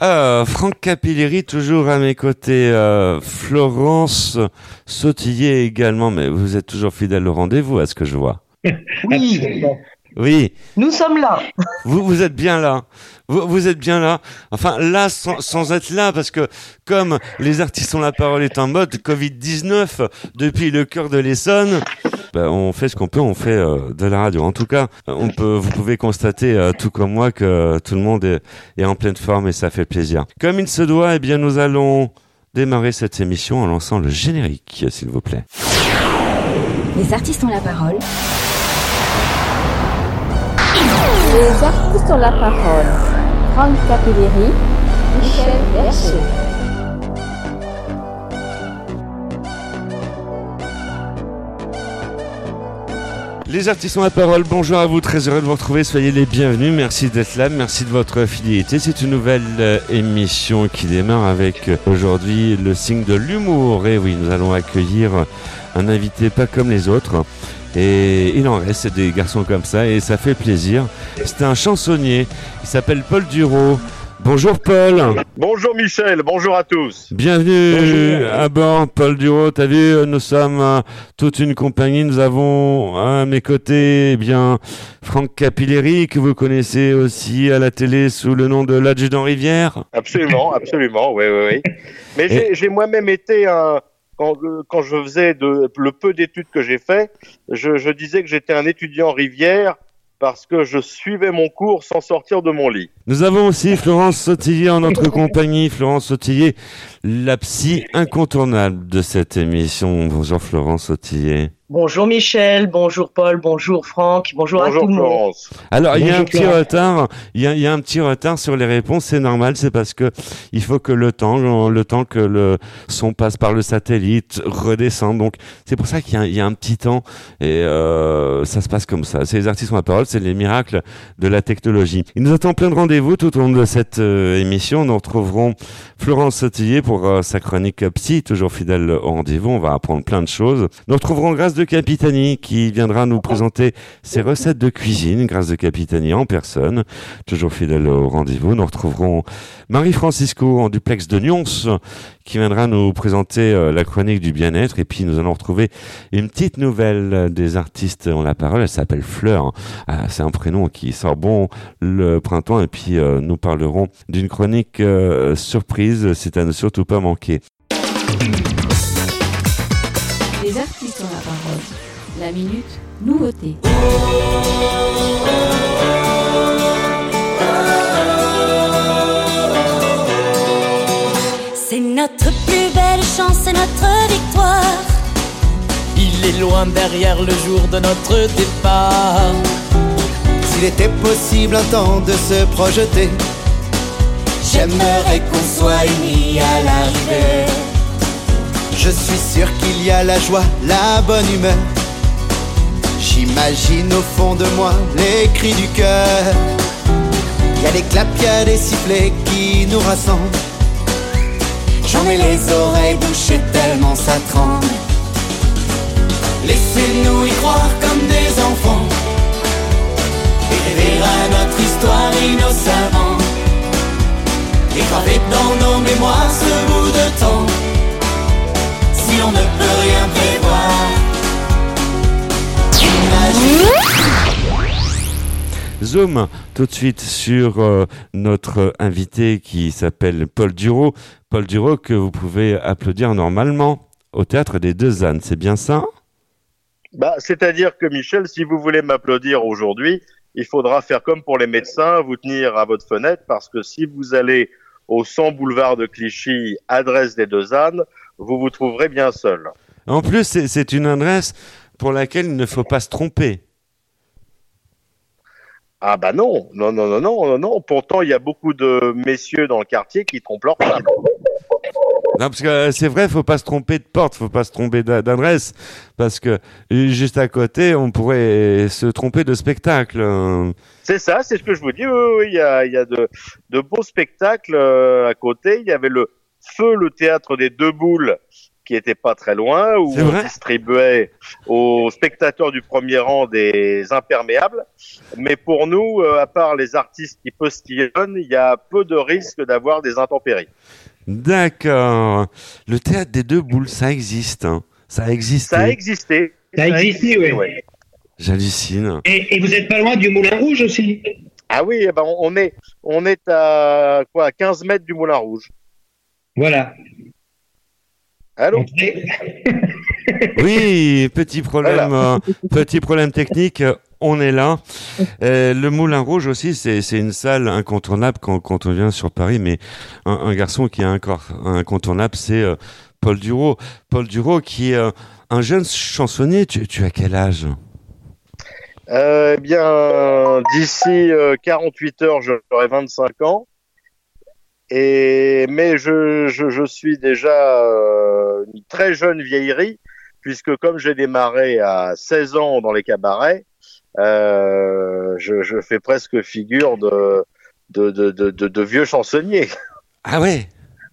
Franck Capilleri, toujours à mes côtés. Florence Sautillet également, mais vous êtes toujours fidèle au rendez-vous, à ce que je vois. Oui, Oui, nous sommes là. vous êtes bien là. Vous êtes bien là. Enfin, là, sans être là, parce que comme les artistes ont la parole est en mode Covid-19 depuis le cœur de l'Essonne, on fait ce qu'on peut, on fait de la radio. En tout cas, vous pouvez constater, tout comme moi, que tout le monde est en pleine forme et ça fait plaisir. Comme il se doit, eh bien, nous allons démarrer cette émission en lançant le générique, s'il vous plaît. Les artistes ont la parole. Les artistes ont la parole. Franck Capilleri, Michel Berger. Les artistes ont la parole, bonjour à vous, très heureux de vous retrouver, soyez les bienvenus, merci d'être là, merci de votre fidélité. C'est une nouvelle émission qui démarre avec aujourd'hui le signe de l'humour. Et oui, nous allons accueillir un invité pas comme les autres. Et il en reste des garçons comme ça et ça fait plaisir. C'est un chansonnier, il s'appelle Paul Duro. Bonjour Paul. Bonjour Michel, bonjour à tous. Bienvenue à bord, Paul Duro. T'as vu, nous sommes toute une compagnie. Nous avons à mes côtés, Franck Capilleri, que vous connaissez aussi à la télé sous le nom de l'adjudant Rivière. Absolument, oui. Mais j'ai moi-même été quand je faisais le peu d'études que j'ai fait, je disais que j'étais un étudiant Rivière parce que je suivais mon cours sans sortir de mon lit. Nous avons aussi Florence Sautillet en notre compagnie. Florence Sautillet, la psy incontournable de cette émission. Bonjour Florence Sautillet. Bonjour Michel, bonjour Paul, bonjour Franck, bonjour à tout le monde. Florence. Alors, il y a un petit retard. Il y a un petit retard sur les réponses. C'est normal. C'est parce que il faut que le temps que le son passe par le satellite redescende. Donc, c'est pour ça qu'il y a un petit temps et ça se passe comme ça. C'est les artistes ont la parole. C'est les miracles de la technologie. Il nous attend plein de rendez-vous tout au long de cette émission. Nous retrouverons Florence Sautillet pour sa chronique psy, toujours fidèle au rendez-vous. On va apprendre plein de choses. Nous retrouverons Grâce de Capitani qui viendra nous présenter ses recettes de cuisine. Grâce de Capitani en personne, toujours fidèle au rendez-vous. Nous retrouverons Marie-Francisco en duplex de Nyons qui viendra nous présenter la chronique du bien-être. Et puis nous allons retrouver une petite nouvelle des artistes ont la parole. Elle s'appelle Fleur. C'est un prénom qui sort bon le printemps. Et puis nous parlerons d'une chronique surprise. C'est à ne surtout pas manquer. Les artistes ont la parole. La minute nouveauté. C'est notre plus belle chance, c'est notre victoire. Il est loin derrière le jour de notre départ. S'il était possible un temps de se projeter, J'aimerais qu'on soit unis à l'arrivée. je suis sûr qu'il y a la joie, la bonne humeur. J'imagine au fond de moi les cris du cœur. Il y a des claps, il y a des sifflets qui nous rassemblent. J'en ai les oreilles bouchées tellement ça tremble. Laissez-nous y croire comme des enfants Et rêver à notre histoire innocemment. et graver dans nos mémoires ce bout de temps. Si on ne peut rien prévoir, Zoom tout de suite sur notre invité qui s'appelle Paul Duro. Paul Duro que vous pouvez applaudir normalement au Théâtre des Deux Ânes, c'est bien ça ? C'est-à-dire que Michel, si vous voulez m'applaudir aujourd'hui, il faudra faire comme pour les médecins, vous tenir à votre fenêtre, parce que si vous allez au 100 boulevard de Clichy, adresse des Deux Ânes, vous vous trouverez bien seul. En plus, c'est une adresse pour laquelle il ne faut pas se tromper. Ah bah non. Pourtant, il y a beaucoup de messieurs dans le quartier qui trompent leur femme. Non, parce que c'est vrai, faut pas se tromper de porte, faut pas se tromper d'adresse, parce que juste à côté, on pourrait se tromper de spectacle. C'est ça, c'est ce que je vous dis. Oui, il y a de beaux spectacles à côté. Il y avait le Théâtre des Deux Boules qui était pas très loin, où C'est on vrai distribuait aux spectateurs du premier rang des imperméables. Mais pour nous, à part les artistes qui postillonnent, il y a peu de risques d'avoir des intempéries. D'accord. Le théâtre des deux boules, ça existe. Hein. Ça a existé. Ça a existé. Ça a existé, oui. Ouais. J'hallucine. Et vous êtes pas loin du Moulin Rouge aussi? Ah oui, eh ben on est à quoi, à 15 mètres du Moulin Rouge. Voilà. Allô? Entrez. Oui, petit problème technique. On est là. Le Moulin Rouge aussi, c'est une salle incontournable quand on vient sur Paris. Mais un garçon qui est encore incontournable, c'est Paul Duro. Paul Duro, qui est un jeune chansonnier. Tu as quel âge? Bien, d'ici 48 heures, j'aurai 25 ans. Mais je suis déjà une très jeune vieillerie, puisque comme j'ai démarré à 16 ans dans les cabarets, je fais presque figure de vieux chansonnier. Ah ouais.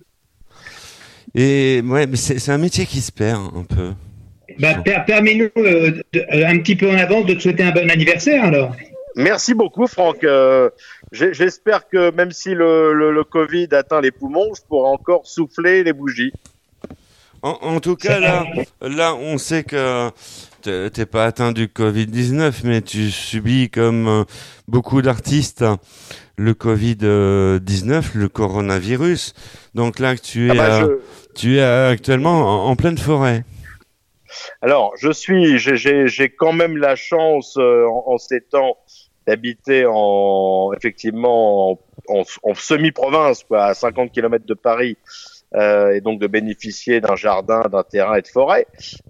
Et ouais, mais c'est un métier qui se perd un peu. Permets-nous un petit peu en avance de te souhaiter un bon anniversaire alors. Merci beaucoup, Franck. J'espère que même si le Covid atteint les poumons, je pourrai encore souffler les bougies. En tout cas, là, on sait que t'es pas atteint du Covid-19, mais tu subis comme beaucoup d'artistes le Covid-19, le coronavirus. Donc là, tu es actuellement en pleine forêt. Alors, j'ai quand même la chance en ces temps d'habiter effectivement en semi-province, quoi, à 50 km de Paris, et donc de bénéficier d'un jardin, d'un terrain et de forêt.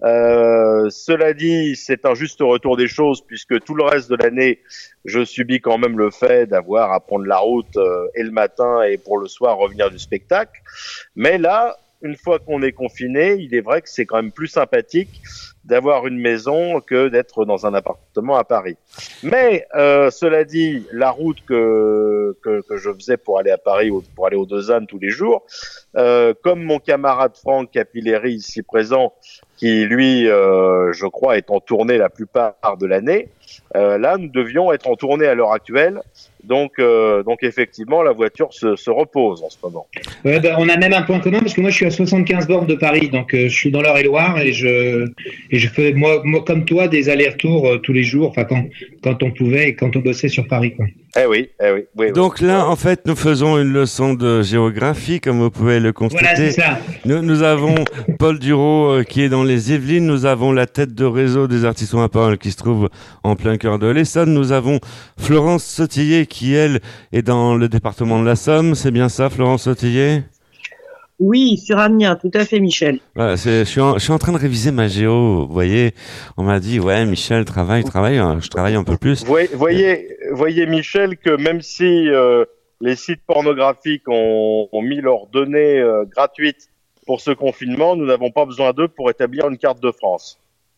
Cela dit, c'est un juste retour des choses, puisque tout le reste de l'année, je subis quand même le fait d'avoir à prendre la route et le matin et pour le soir revenir du spectacle. Mais là, une fois qu'on est confiné, il est vrai que c'est quand même plus sympathique d'avoir une maison que d'être dans un appartement à Paris. Mais cela dit, la route que je faisais pour aller à Paris, pour aller aux Deux Ânes tous les jours, comme mon camarade Franck Capilleri ici présent, qui lui, je crois, est en tournée la plupart de l'année, là, nous devions être en tournée à l'heure actuelle. Donc effectivement, la voiture se repose en ce moment. Ouais, on a même un point commun parce que moi je suis à 75 bornes de Paris, donc je suis dans l'Eure-et-Loire et je fais moi comme toi des allers-retours tous les jours, enfin quand on pouvait et quand on bossait sur Paris, quoi. Oui. Donc là, en fait, nous faisons une leçon de géographie, comme vous pouvez le constater. Voilà, c'est ça. Nous avons Paul Duro qui est dans les Yvelines. Nous avons la tête de réseau des artistes à parole qui se trouve en plein cœur de l'Essonne. Nous avons Florence Sautillet qui, elle, est dans le département de la Somme. C'est bien ça, Florence Sautillet? Oui, sur Amiens, tout à fait, Michel. Voilà, je suis en train de réviser ma géo. Vous voyez, on m'a dit, ouais, Michel, travaille. Je travaille un peu plus. Voyez, Michel, que même si les sites pornographiques ont mis leurs données gratuites pour ce confinement, nous n'avons pas besoin d'eux pour établir une carte de France.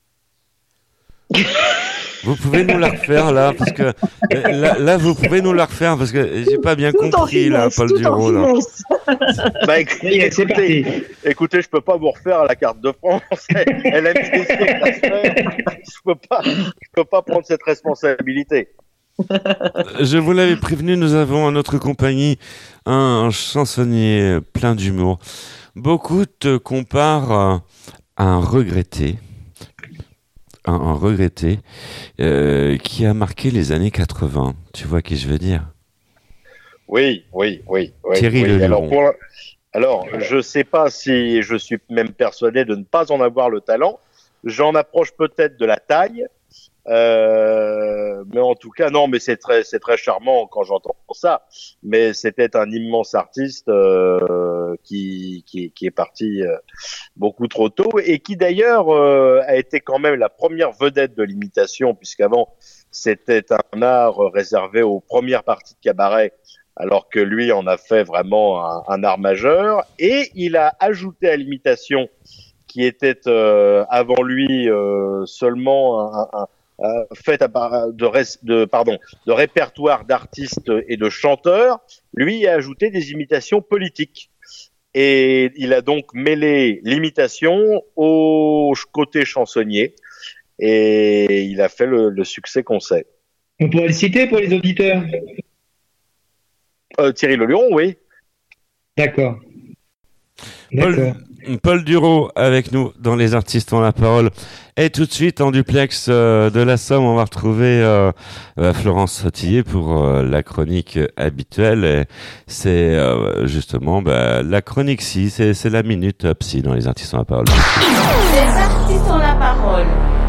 Vous pouvez nous la refaire là, parce que là vous pouvez nous la refaire parce que j'ai pas bien compris là, Paul Duro. Là. Écoutez, je peux pas vous refaire la carte de France. Elle a mis des siècles à se faire. Je peux pas prendre cette responsabilité. Je vous l'avais prévenu, nous avons à notre compagnie un chansonnier plein d'humour. Beaucoup te comparent à un regretté. Un regretté qui a marqué les années 80. Tu vois qui je veux dire? Oui. Thierry Leluron. Alors, je sais pas si je suis même persuadé de ne pas en avoir le talent. J'en approche peut-être de la taille. Mais en tout cas, non, mais c'est très charmant quand j'entends ça. Mais c'était un immense artiste qui est parti beaucoup trop tôt et qui d'ailleurs a été quand même la première vedette de l'imitation, puisqu'avant c'était un art réservé aux premières parties de cabaret, alors que lui en a fait vraiment un art majeur. Et il a ajouté à l'imitation, qui était avant lui seulement fait de répertoire d'artistes et de chanteurs, lui a ajouté des imitations politiques. Et il a donc mêlé l'imitation au côté chansonnier. Et il a fait le succès qu'on sait. On pourrait le citer pour les auditeurs. Thierry Leluron, oui. D'accord. Paul Duro avec nous dans Les Artistes ont la parole. Et tout de suite en duplex de la Somme, on va retrouver Florence Sautillet pour la chronique habituelle. Et c'est justement la chronique psy, c'est la minute psy dans Les Artistes ont la parole. Les Artistes ont la parole.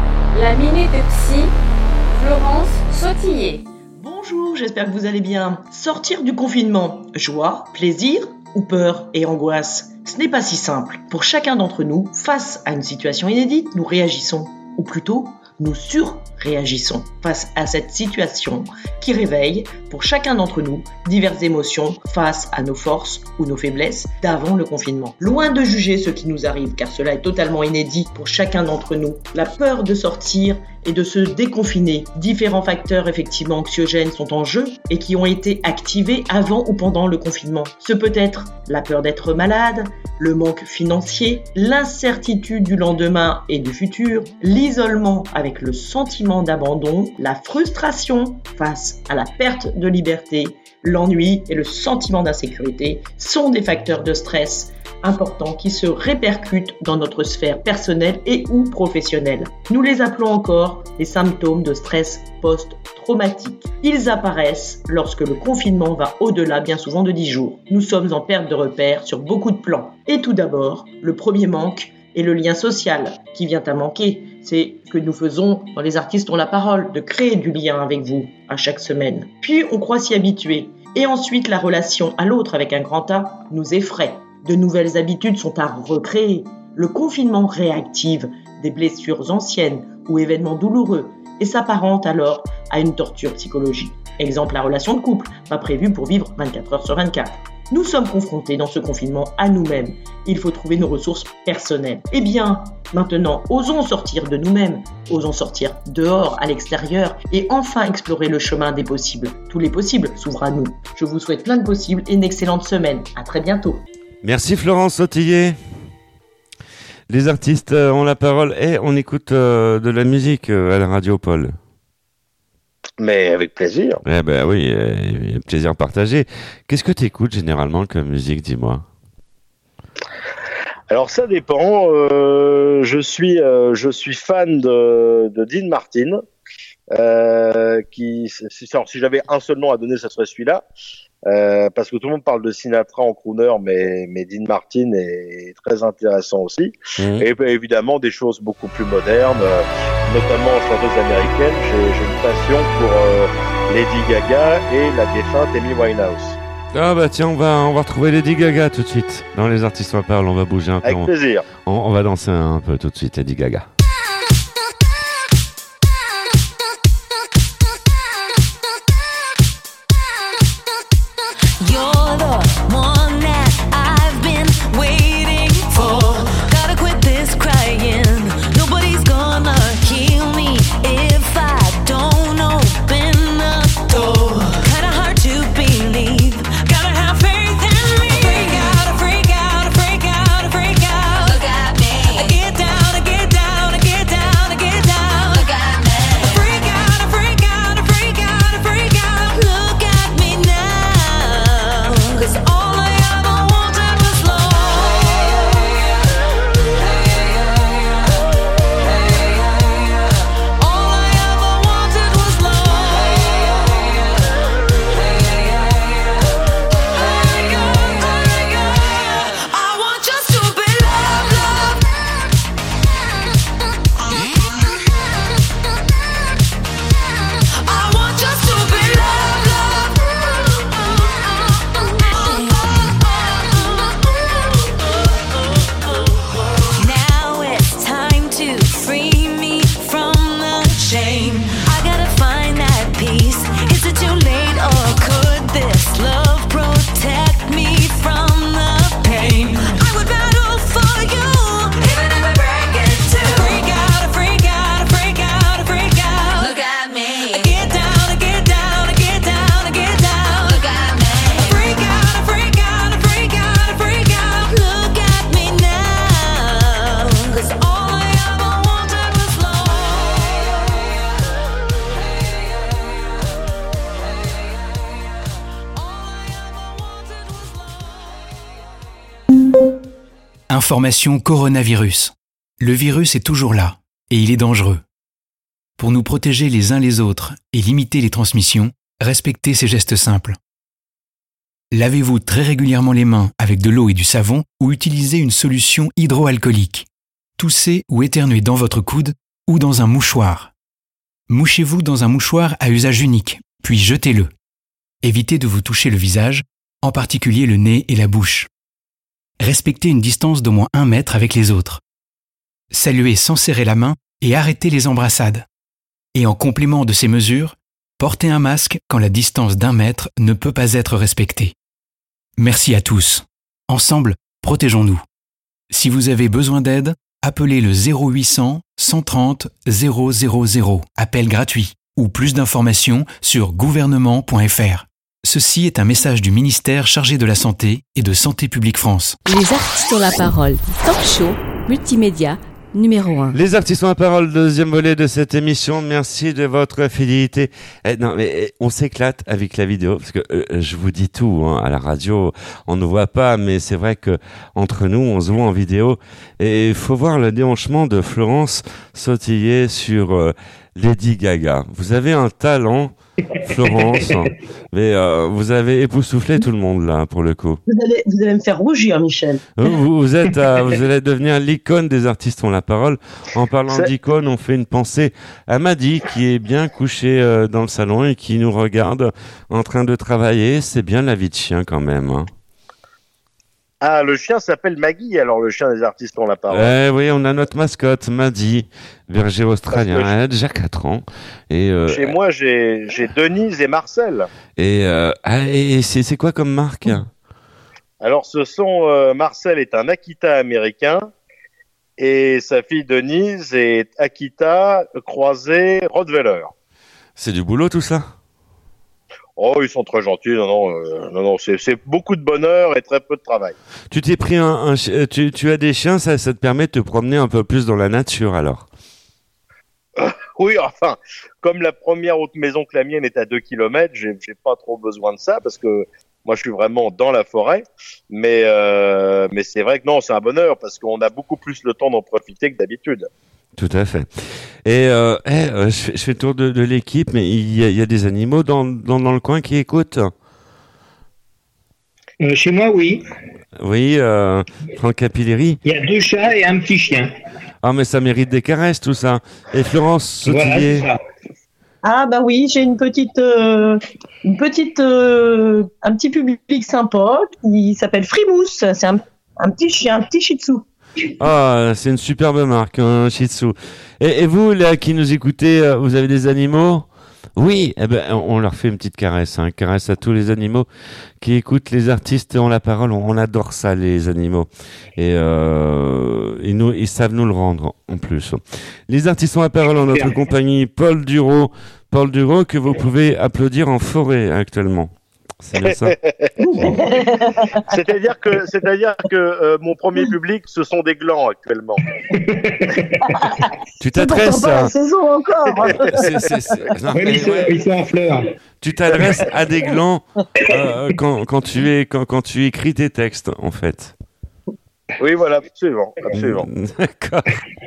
La minute psy, Florence Sautillet. Bonjour, j'espère que vous allez bien. Sortir du confinement, joie, plaisir ou peur et angoisse? Ce n'est pas si simple. Pour chacun d'entre nous, face à une situation inédite, nous réagissons. Ou plutôt, nous surréagissons face à cette situation qui réveille, pour chacun d'entre nous, diverses émotions face à nos forces ou nos faiblesses d'avant le confinement. Loin de juger ce qui nous arrive, car cela est totalement inédit pour chacun d'entre nous. La peur de sortir et de se déconfiner. Différents facteurs effectivement anxiogènes sont en jeu et qui ont été activés avant ou pendant le confinement. Ce peut être la peur d'être malade, le manque financier, l'incertitude du lendemain et du futur, l'isolement avec le sentiment d'abandon, la frustration face à la perte de liberté, l'ennui et le sentiment d'insécurité sont des facteurs de stress importants qui se répercutent dans notre sphère personnelle et ou professionnelle. Nous les appelons encore les symptômes de stress post-traumatique. Ils apparaissent lorsque le confinement va au-delà bien souvent de 10 jours. Nous sommes en perte de repères sur beaucoup de plans. Et tout d'abord, le premier manque est le lien social qui vient à manquer. C'est ce que nous faisons dans Les Artistes ont la parole, de créer du lien avec vous à chaque semaine. Puis on croit s'y habituer. Et ensuite, la relation à l'autre avec un grand A nous effraie. De nouvelles habitudes sont à recréer. Le confinement réactive des blessures anciennes ou événements douloureux et s'apparente alors à une torture psychologique. Exemple, la relation de couple, pas prévue pour vivre 24 heures sur 24. Nous sommes confrontés dans ce confinement à nous-mêmes. Il faut trouver nos ressources personnelles. Eh bien, maintenant, osons sortir de nous-mêmes, osons sortir dehors, à l'extérieur, et enfin explorer le chemin des possibles. Tous les possibles s'ouvrent à nous. Je vous souhaite plein de possibles et une excellente semaine. À très bientôt. Merci Florence Sautillet. Les artistes ont la parole et on écoute de la musique à la radio, Paul. Mais avec plaisir. Eh ben oui, plaisir partagé. Qu'est-ce que tu écoutes généralement comme musique, dis-moi? Alors ça dépend. Je suis fan de Dean Martin. Si j'avais un seul nom à donner, ça serait celui-là. Parce que tout le monde parle de Sinatra en crooner, mais Dean Martin est très intéressant aussi. Et évidemment des choses beaucoup plus modernes, notamment chanteuses américaines. J'ai une passion pour Lady Gaga et la défunte Amy Winehouse. Ah bah tiens, on va retrouver Lady Gaga tout de suite. Dans Les Artistes en parlent, on va bouger un peu. Avec plaisir. On va danser un peu tout de suite, Lady Gaga. Get down Information coronavirus. Le virus est toujours là et il est dangereux. Pour nous protéger les uns les autres et limiter les transmissions, respectez ces gestes simples. Lavez-vous très régulièrement les mains avec de l'eau et du savon ou utilisez une solution hydroalcoolique. Toussez ou éternuez dans votre coude ou dans un mouchoir. Mouchez-vous dans un mouchoir à usage unique, puis jetez-le. Évitez de vous toucher le visage, en particulier le nez et la bouche. Respectez une distance d'au moins 1 mètre avec les autres. Saluez sans serrer la main et arrêtez les embrassades. Et en complément de ces mesures, portez un masque quand la distance d'1 mètre ne peut pas être respectée. Merci à tous. Ensemble, protégeons-nous. Si vous avez besoin d'aide, appelez le 0800 130 000, appel gratuit, ou plus d'informations sur gouvernement.fr. Ceci est un message du ministère chargé de la Santé et de Santé publique France. Les artistes ont la parole. Talk show, multimédia, numéro 1. Les artistes ont la parole, deuxième volet de cette émission. Merci de votre fidélité. Non, mais on s'éclate avec la vidéo parce que je vous dis tout, hein, à la radio, on ne voit pas, mais c'est vrai que entre nous, on se voit en vidéo. Et il faut voir le déhanchement de Florence Sautillet sur Lady Gaga. Vous avez un talent, Florence, mais vous avez époustouflé tout le monde là, pour le coup. Vous allez me faire rougir, Michel. Vous allez devenir l'icône des artistes ont la parole. En parlant d'icône, on fait une pensée à Madi qui est bien couché dans le salon et qui nous regarde en train de travailler. C'est bien la vie de chien quand même. Hein. Ah, le chien s'appelle Maggie, alors le chien des artistes ont la parole. Oui, on a notre mascotte, Madi, berger australien, elle a déjà 4 ans. Et, chez moi, j'ai Denise et Marcel. Et c'est quoi comme marque? Alors, Marcel est un Akita américain et sa fille Denise est Akita croisée Rottweiler. C'est du boulot tout ça? Oh, ils sont très gentils. Non, c'est beaucoup de bonheur et très peu de travail. Tu t'es pris tu as des chiens, ça te permet de te promener un peu plus dans la nature alors? Oui, enfin, comme la première autre maison que la mienne est à 2 km, j'ai pas trop besoin de ça parce que moi je suis vraiment dans la forêt. Mais c'est vrai que non, c'est un bonheur parce qu'on a beaucoup plus le temps d'en profiter que d'habitude. Tout à fait. Et je fais le tour de l'équipe, mais il y a des animaux dans le coin qui écoutent. Chez moi, oui. Oui, Franck Capilleri. Il y a 2 chats et un petit chien. Ah, mais ça mérite des caresses, tout ça. Et Florence Sautillet. Voilà, Ah bah oui, j'ai un petit public sympa qui s'appelle Frimousse. C'est un petit chien, un petit shih tzu. Ah, c'est une superbe marque, un Shih Tzu. Et vous, là, qui nous écoutez, vous avez des animaux? Oui, on leur fait une petite caresse, hein, caresse à tous les animaux qui écoutent les artistes ont la parole. On adore ça, les animaux. Et ils savent nous le rendre, en plus. Les artistes ont la parole en notre compagnie, Paul Duro, que vous pouvez applaudir en forêt actuellement. C'est bien ça. C'est-à-dire que mon premier public, ce sont des glands actuellement. Tu t'adresses à la saison encore. Ils sont en fleurs. Tu t'adresses à des glands quand tu écris tes textes, en fait. Oui, voilà, absolument. D'accord.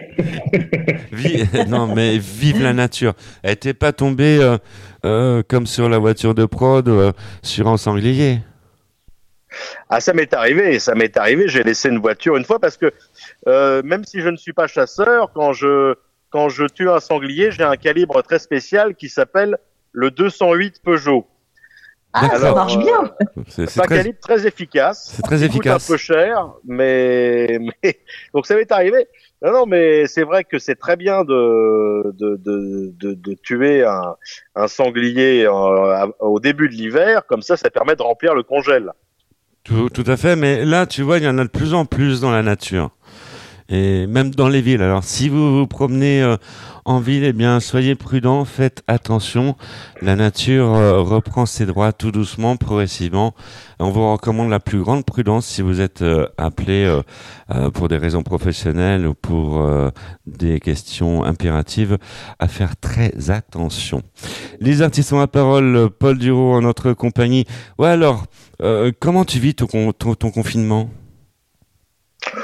Non, mais vive la nature. Elle t'est pas tombée comme sur la voiture de prod sur un sanglier? Ah, ça m'est arrivé. J'ai laissé une voiture une fois parce que même si je ne suis pas chasseur, quand je tue un sanglier, j'ai un calibre très spécial qui s'appelle le 208 Peugeot. Ah, alors, ça marche bien. C'est un calibre très efficace. C'est très efficace. Coûte un peu cher, mais donc ça m'est arrivé. Non, mais c'est vrai que c'est très bien de tuer un sanglier au début de l'hiver, comme ça permet de remplir le congèle. Tout à fait, mais là, tu vois, il y en a de plus en plus dans la nature. Et même dans les villes. Alors, si vous vous promenez en ville, eh bien, soyez prudents, faites attention. La nature reprend ses droits tout doucement, progressivement. On vous recommande la plus grande prudence si vous êtes appelé pour des raisons professionnelles ou pour des questions impératives à faire très attention. Les artistes ont la parole, Paul Duro en notre compagnie. Ouais, alors, comment tu vis ton confinement?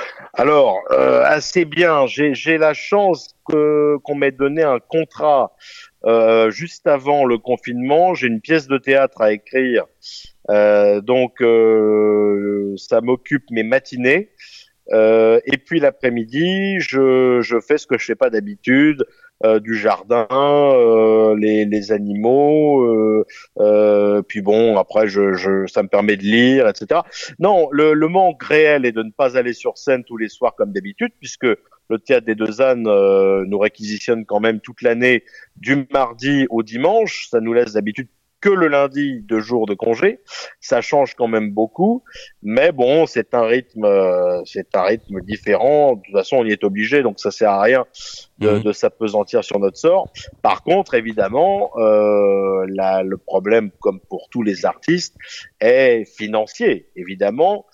Alors, assez bien. J'ai la chance qu'on m'ait donné un contrat juste avant le confinement. J'ai une pièce de théâtre à écrire, donc ça m'occupe mes matinées. Et puis l'après-midi, je fais ce que je fais pas d'habitude, du jardin, les animaux, puis bon, après ça me permet de lire, etc. Non, le manque réel est de ne pas aller sur scène tous les soirs comme d'habitude, puisque le Théâtre des Deux Ânes nous réquisitionne quand même toute l'année du mardi au dimanche. Ça nous laisse d'habitude que le lundi 2 jours de congé. Ça change quand même beaucoup, mais bon, c'est un rythme différent. De toute façon, on y est obligé, donc ça sert à rien de s'appesantir sur notre sort. Par contre, évidemment, le problème, comme pour tous les artistes, est financier. Évidemment,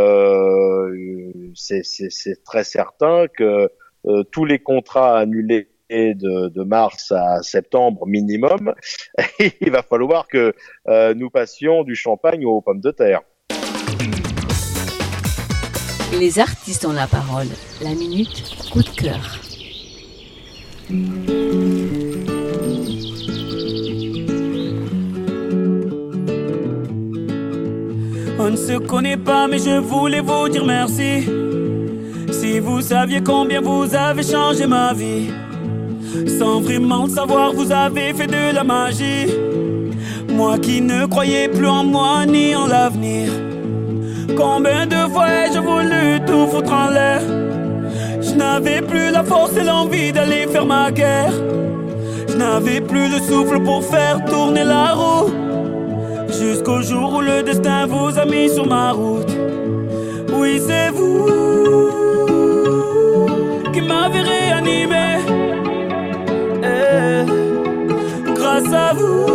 c'est très certain que tous les contrats annulés de mars à septembre minimum, il va falloir que nous passions du champagne aux pommes de terre. Les artistes ont la parole. La minute coup de cœur. On ne se connaît pas, mais je voulais vous dire merci. Si vous saviez combien vous avez changé ma vie. Sans vraiment le savoir, vous avez fait de la magie. Moi qui ne croyais plus en moi ni en l'avenir. Combien de fois ai-je voulu tout foutre en l'air. Je n'avais plus la force et l'envie d'aller faire ma guerre. Je n'avais plus le souffle pour faire tourner la roue. Jusqu'au jour où le destin vous a mis sur ma route. Oui, c'est vous qui m'avez réanimé. Grâce à vous,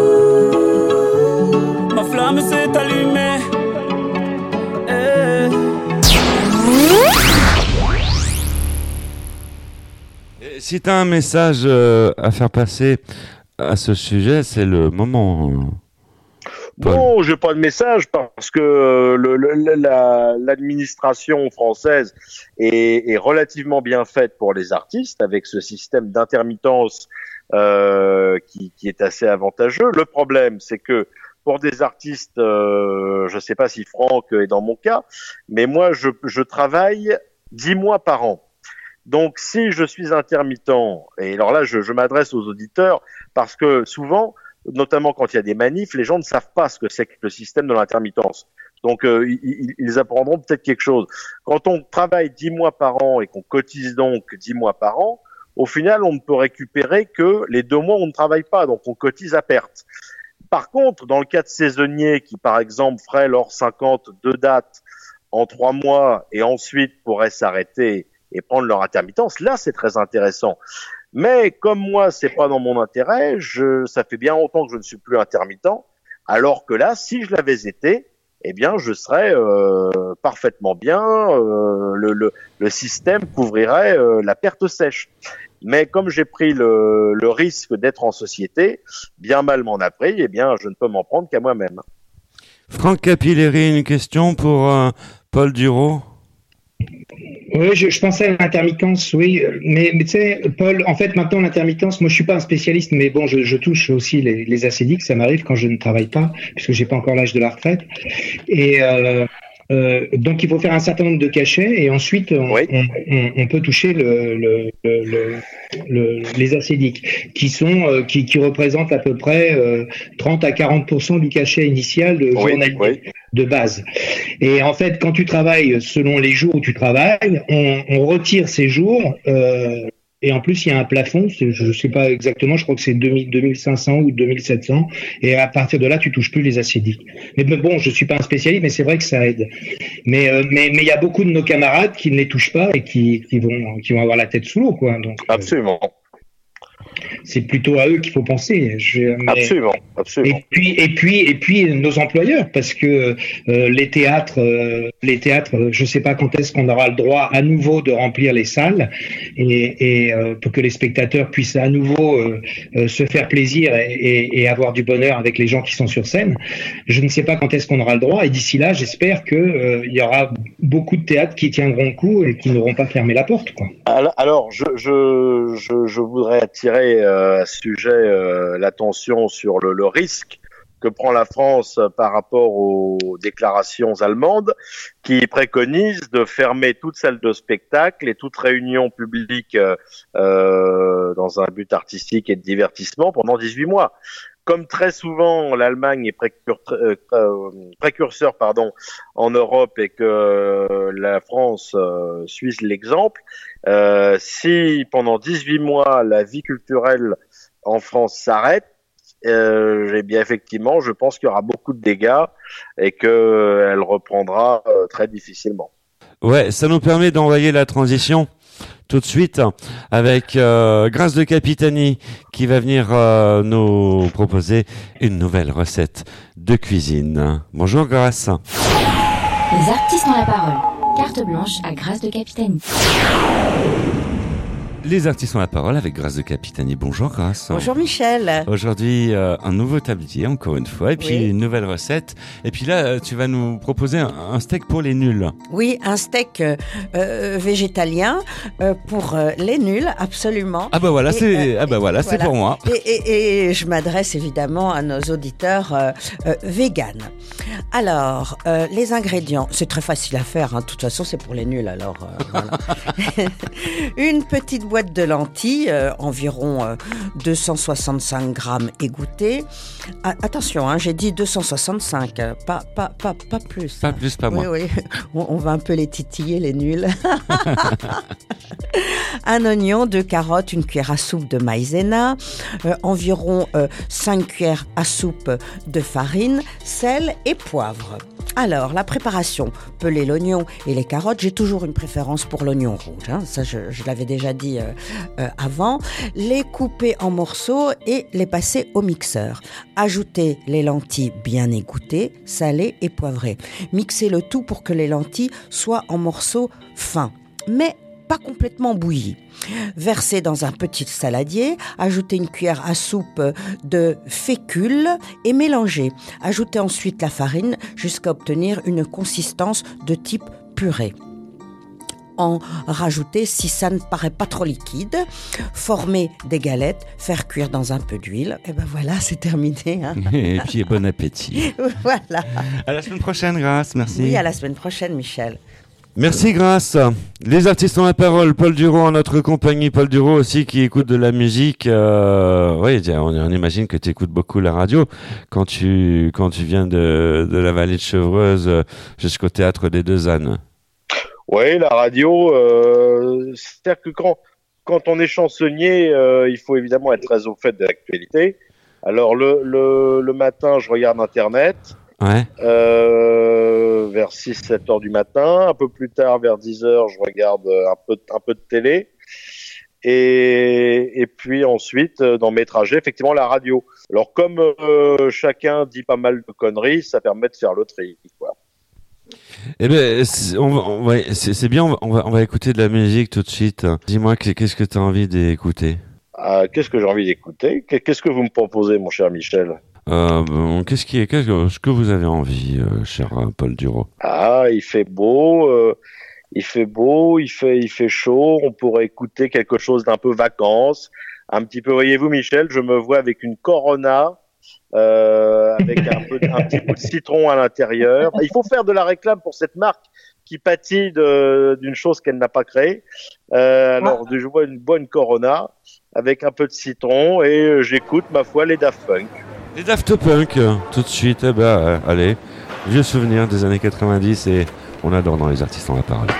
ma flamme s'est allumée. Et si tu as un message à faire passer à ce sujet, c'est le moment. Bon, j'ai pas de message parce que l'administration française est relativement bien faite pour les artistes avec ce système d'intermittence qui est assez avantageux. Le problème, c'est que pour des artistes, je sais pas si Franck est dans mon cas, mais moi je travaille 10 mois par an. Donc si je suis intermittent, et alors là je m'adresse aux auditeurs parce que souvent, notamment quand il y a des manifs, les gens ne savent pas ce que c'est que le système de l'intermittence. Donc ils apprendront peut-être quelque chose. Quand on travaille 10 mois par an et qu'on cotise donc 10 mois par an, au final, on ne peut récupérer que les 2 mois où on ne travaille pas, donc on cotise à perte. Par contre, dans le cas de saisonniers qui, par exemple, feraient leurs 52 dates en 3 mois et ensuite pourraient s'arrêter et prendre leur intermittence, là, c'est très intéressant. Mais comme moi, c'est pas dans mon intérêt, ça fait bien longtemps que je ne suis plus intermittent, alors que là, si je l'avais été, eh bien, je serais parfaitement bien, le système couvrirait la perte sèche. Mais comme j'ai pris le risque d'être en société, bien mal m'en a pris, eh bien, je ne peux m'en prendre qu'à moi-même. Franck Capilleri, une question pour Paul Duro. Oui, je pensais à l'intermittence, oui, mais tu sais, Paul, en fait, maintenant, l'intermittence, moi, je suis pas un spécialiste, mais bon, je touche aussi les acédiques, ça m'arrive quand je ne travaille pas, puisque j'ai pas encore l'âge de la retraite, et donc il faut faire un certain nombre de cachets, et ensuite, on peut toucher les acédiques, qui représentent à peu près 30 à 40% du cachet initial de journalier. De base. Et en fait, quand tu travailles selon les jours où tu travailles, on retire ces jours, et en plus il y a un plafond, je sais pas exactement, je crois que c'est 2500 ou 2700, et à partir de là tu touches plus les acédiques. Mais bon, je suis pas un spécialiste, mais c'est vrai que ça aide. Mais il y a beaucoup de nos camarades qui ne les touchent pas et qui vont avoir la tête sous l'eau, quoi. Donc, absolument. c'est plutôt à eux qu'il faut penser. Absolument. Et puis nos employeurs, parce que les théâtres, je sais pas quand est-ce qu'on aura le droit à nouveau de remplir les salles et pour que les spectateurs puissent à nouveau se faire plaisir et avoir du bonheur avec les gens qui sont sur scène. Je ne sais pas quand est-ce qu'on aura le droit, et d'ici là, j'espère que il y aura beaucoup de théâtres qui tiendront le coup et qui n'auront pas fermé la porte, quoi. Alors, je voudrais attirer à ce sujet l'attention sur le risque que prend la France par rapport aux déclarations allemandes qui préconisent de fermer toute salle de spectacle et toute réunion publique dans un but artistique et de divertissement pendant 18 mois. Comme très souvent l'Allemagne est précurseur en Europe et que la France suit l'exemple, si pendant 18 mois la vie culturelle en France s'arrête, eh bien effectivement, je pense qu'il y aura beaucoup de dégâts et qu'elle reprendra très difficilement. Ouais, ça nous permet d'envoyer la transition tout de suite avec Grâce de Capitani qui va venir nous proposer une nouvelle recette de cuisine. Bonjour Grâce. Les artistes ont la parole. Carte blanche à Grâce de Capitani. Les artistes ont la parole avec Grâce de Capitani. Bonjour Grâce. Bonjour Michel. Aujourd'hui, un nouveau tablier, encore une fois, et puis une nouvelle recette. Et puis là, tu vas nous proposer un steak pour les nuls. Oui, un steak végétalien pour les nuls, absolument. Ah bah voilà, c'est pour moi. Et je m'adresse évidemment à nos auditeurs véganes. Alors, les ingrédients, c'est très facile à faire, hein. De toute façon, c'est pour les nuls, alors voilà. Une petite boîte de lentilles, environ 265 grammes égouttés. Attention, hein, j'ai dit 265, pas plus. Pas plus, pas moins. Oui. On va un peu les titiller, les nuls. Un oignon, 2 carottes, une cuillère à soupe de maïzena, environ 5 cuillères à soupe de farine, sel et poivre. Alors, la préparation, peler l'oignon et les carottes, j'ai toujours une préférence pour l'oignon rouge, hein, ça je l'avais déjà dit avant. Les couper en morceaux et les passer au mixeur. Ajouter les lentilles bien égouttées, salées et poivrées. Mixer le tout pour que les lentilles soient en morceaux fins, mais pas complètement bouillis. Verser dans un petit saladier, ajouter une cuillère à soupe de fécule et mélanger. Ajouter ensuite la farine jusqu'à obtenir une consistance de type purée. En rajouter si ça ne paraît pas trop liquide, former des galettes, faire cuire dans un peu d'huile. Et ben voilà, c'est terminé. Hein. Et puis bon appétit. Voilà. À la semaine prochaine, Grâce. Merci. Oui, à la semaine prochaine, Michel. Merci Grâce. Les artistes ont la parole. Paul Duro en notre compagnie. Paul Duro aussi qui écoute de la musique. Oui, on imagine que tu écoutes beaucoup la radio quand tu viens de la vallée de Chevreuse jusqu'au théâtre des Deux Ânes. Oui, la radio, c'est-à-dire que quand on est chansonnier, il faut évidemment être très au fait de l'actualité. Alors le matin, je regarde Internet. Ouais. Vers 6-7 heures du matin, un peu plus tard vers 10 heures, je regarde un peu de télé et puis ensuite dans mes trajets, effectivement la radio. Alors comme chacun dit pas mal de conneries, ça permet de faire le tri, quoi. Eh ben c'est bien, on va écouter de la musique tout de suite. Dis-moi qu'est-ce que tu as envie d'écouter? Qu'est-ce que j'ai envie d'écouter? Qu'est-ce que vous me proposez, mon cher Michel? Qu'est-ce que vous avez envie, cher Paul Duro? Il fait beau, il fait chaud. On pourrait écouter quelque chose d'un peu vacances, un petit peu. Voyez-vous, Michel, je me vois avec une Corona, avec un petit peu de citron à l'intérieur. Il faut faire de la réclame pour cette marque qui pâtit d'une chose qu'elle n'a pas créée. Alors, je bois une Corona avec un peu de citron et j'écoute, ma foi, les Daft Punk. Les Daft Punk, tout de suite, allez, vieux souvenir des années 90 et on adore dans les artistes ont la parole.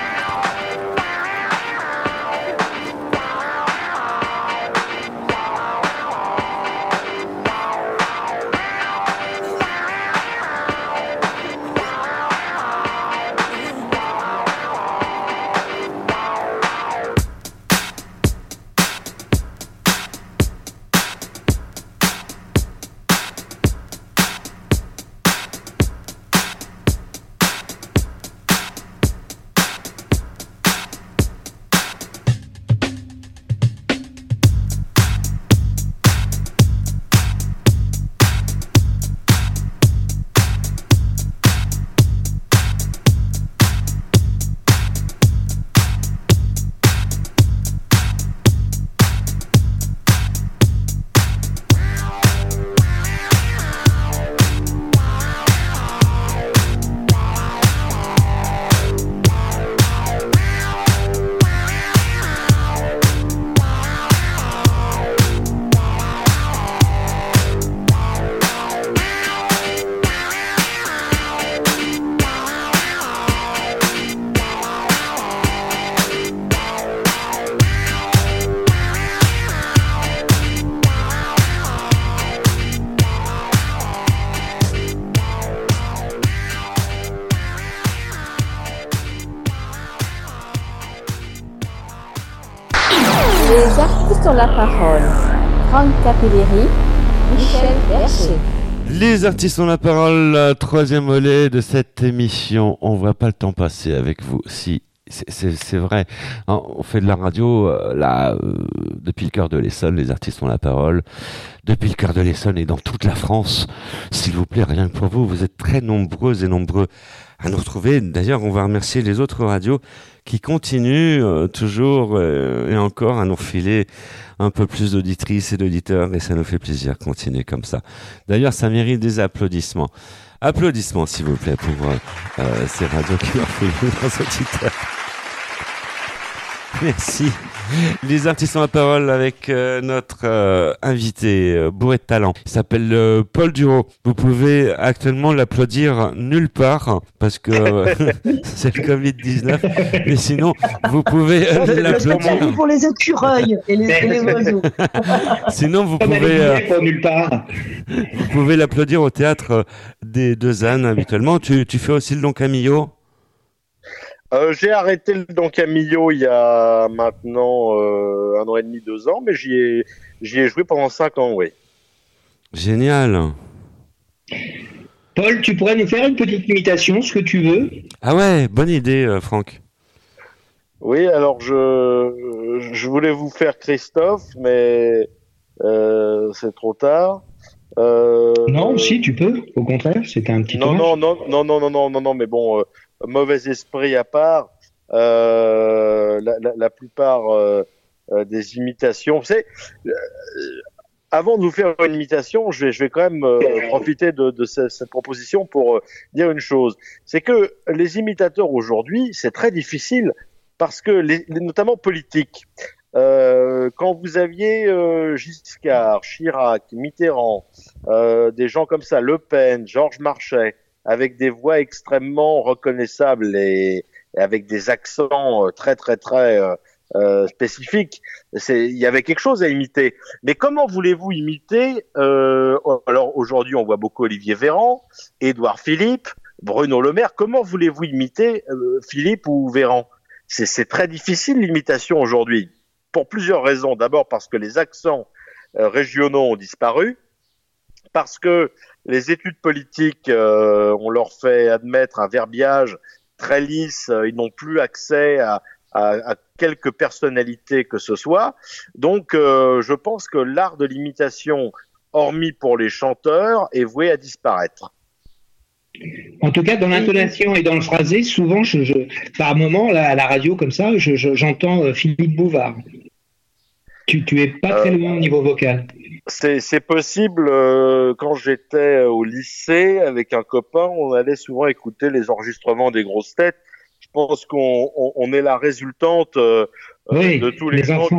Les artistes ont la parole. Franck Capilleri, Michel Berger. Les artistes ont la parole, troisième volet de cette émission. On voit pas le temps passer avec vous. Si, c'est vrai. On fait de la radio depuis le cœur de l'Essonne. Les artistes ont la parole depuis le cœur de l'Essonne et dans toute la France. S'il vous plaît, rien que pour vous, vous êtes très nombreuses et nombreux à nous retrouver. D'ailleurs, on va remercier les autres radios qui continuent toujours et encore à nous refiler un peu plus d'auditrices et d'auditeurs, et ça nous fait plaisir. Continuez comme ça. D'ailleurs, ça mérite des applaudissements. Applaudissements, s'il vous plaît, pour ces radios qui leur font nos auditeurs. Merci. Les artistes ont la parole avec notre invité bourré de talent. Il s'appelle Paul Duro. Vous pouvez actuellement l'applaudir nulle part parce que c'est le Covid-19. Mais sinon, vous pouvez l'applaudir. Pour les écureuils et les oiseaux. Sinon, vous pouvez l'applaudir au théâtre des Deux Ânes habituellement. Tu fais aussi le Don Camillo? J'ai arrêté le Don Camillo il y a maintenant 1 an et demi, 2 ans, mais j'y ai joué pendant 5 ans, oui. Génial. Paul, tu pourrais nous faire une petite imitation, ce que tu veux? Ah ouais, bonne idée, Franck. Oui, alors je voulais vous faire Christophe, mais c'est trop tard. Non, si, tu peux. Au contraire, c'était un petit non, mais bon, mauvais esprit à part, la plupart des imitations, vous savez, avant de vous faire une imitation, je vais quand même profiter de cette proposition pour dire une chose. C'est que les imitateurs aujourd'hui, c'est très difficile parce que, notamment politiques, quand vous aviez Giscard, Chirac, Mitterrand, des gens comme ça, Le Pen, Georges Marchais, avec des voix extrêmement reconnaissables et avec des accents très spécifiques, il y avait quelque chose à imiter. Mais comment voulez-vous imiter alors aujourd'hui, on voit beaucoup Olivier Véran, Édouard Philippe, Bruno Le Maire. Comment voulez-vous imiter Philippe ou Véran? C'est très difficile l'imitation aujourd'hui, pour plusieurs raisons. D'abord parce que les accents régionaux ont disparu, parce que les études politiques, on leur fait admettre un verbiage très lisse, ils n'ont plus accès à quelque personnalité que ce soit. Donc, je pense que l'art de l'imitation, hormis pour les chanteurs, est voué à disparaître. En tout cas, dans l'intonation et dans le phrasé, souvent, par moment, là, à la radio comme ça, j'entends Philippe Bouvard. Tu es pas très loin au niveau vocal. C'est possible. Quand j'étais au lycée avec un copain, on allait souvent écouter les enregistrements des grosses têtes. Je pense qu'on est la résultante de tous les gens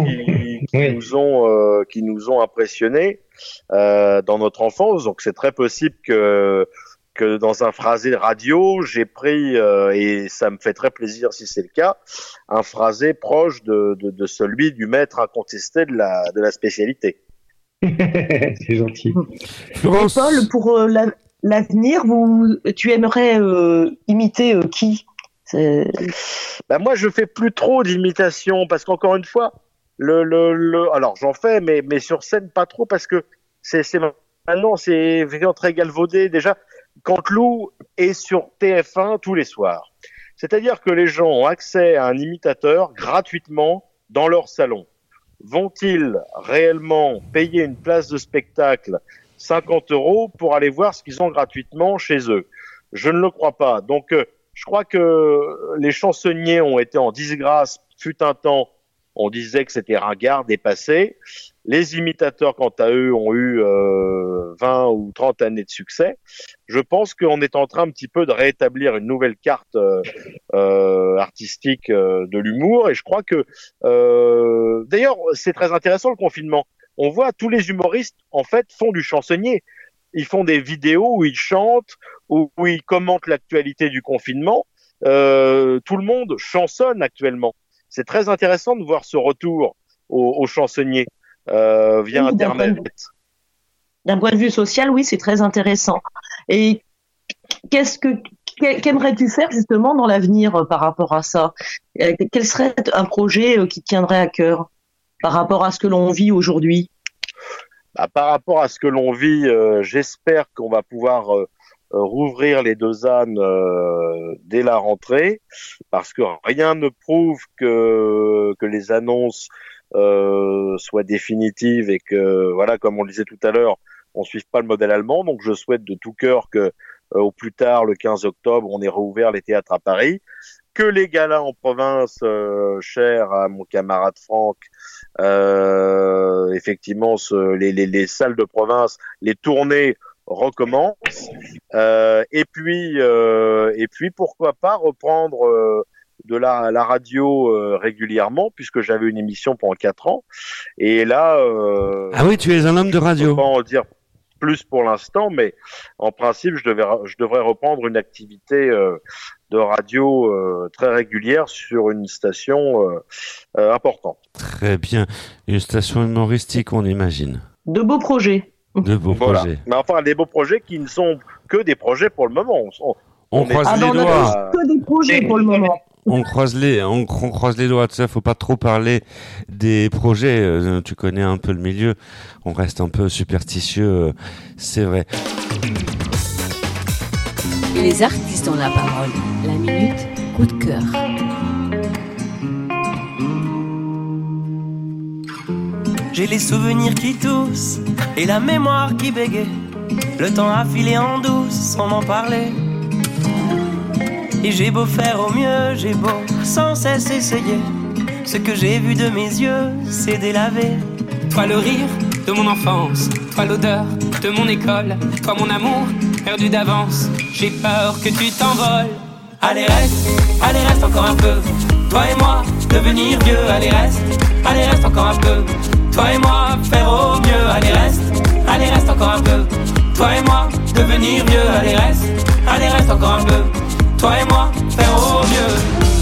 qui nous ont impressionnés dans notre enfance. Donc c'est très possible que dans un phrasé radio, j'ai pris, et ça me fait très plaisir si c'est le cas, un phrasé proche de celui du maître incontesté de la spécialité. C'est gentil. Florence. Paul, pour l'avenir, tu aimerais imiter qui? Moi, je fais plus trop d'imitations parce qu'encore une fois, alors j'en fais, mais sur scène pas trop parce que maintenant c'est vraiment très galvaudé déjà. Canteloup est sur TF1 tous les soirs. C'est-à-dire que les gens ont accès à un imitateur gratuitement dans leur salon. Vont-ils réellement payer une place de spectacle 50 € pour aller voir ce qu'ils ont gratuitement chez eux? Je ne le crois pas. Donc, je crois que les chansonniers ont été en disgrâce. Fut un temps, on disait que c'était ringard, dépassé. Les imitateurs, quant à eux, ont eu 20 ou 30 années de succès. Je pense qu'on est en train un petit peu de rétablir une nouvelle carte artistique de l'humour. Et je crois que... D'ailleurs, c'est très intéressant le confinement. On voit tous les humoristes, en fait, font du chansonnier. Ils font des vidéos où ils chantent, où ils commentent l'actualité du confinement. Tout le monde chansonne actuellement. C'est très intéressant de voir ce retour aux chansonniers via Internet. D'un point de vue social, oui, c'est très intéressant. Et qu'aimerais-tu faire justement dans l'avenir par rapport à ça? Quel serait un projet qui te tiendrait à cœur? par rapport à ce que l'on vit aujourd'hui? Par rapport à ce que l'on vit, j'espère qu'on va pouvoir rouvrir les 2 ânes dès la rentrée, parce que rien ne prouve que les annonces soient définitives et que, voilà, comme on le disait tout à l'heure, on ne suive pas le modèle allemand. Donc je souhaite de tout cœur que au plus tard, le 15 octobre, on ait rouvert les théâtres à Paris, que les galas en province, chers à mon camarade Franck, effectivement, les salles de province, les tournées recommencent, et puis pourquoi pas reprendre de la radio régulièrement, puisque j'avais une émission pendant 4 ans, et là... Ah oui, tu es un homme de radio. Je peux pas en dire plus pour l'instant, mais en principe, je devrais reprendre une activité de radio très régulière sur une station importante. Très bien. Une station humoristique, on imagine. De beaux projets. De beaux projets. Mais enfin, des beaux projets qui ne sont que des projets pour le moment. On croise les doigts. Que des projets pour le moment. On croise les doigts, tu sais, faut pas trop parler des projets, tu connais un peu le milieu, on reste un peu superstitieux, c'est vrai. Les artistes ont la parole. La minute coup de cœur. J'ai les souvenirs qui toussent et la mémoire qui bégaye. Le temps a filé en douce sans m'en parler. Et j'ai beau faire au mieux, j'ai beau sans cesse essayer. Ce que j'ai vu de mes yeux, c'est délavé. Toi le rire de mon enfance, toi l'odeur de mon école, toi mon amour perdu d'avance. J'ai peur que tu t'envoles. Allez reste encore un peu. Toi et moi, devenir vieux. Allez reste encore un peu. Toi et moi, faire au mieux. Allez reste encore un peu. Toi et moi, devenir vieux. Allez reste encore un peu. Toi et moi, faire au mieux.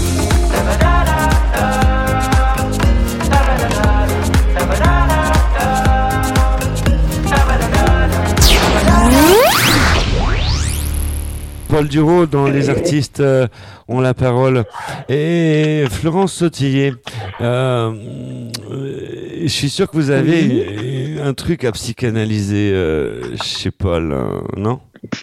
Paul Duro dans Les artistes ont la parole. Et Florence Sautillet, je suis sûr que vous avez un truc à psychanalyser chez Paul, non ?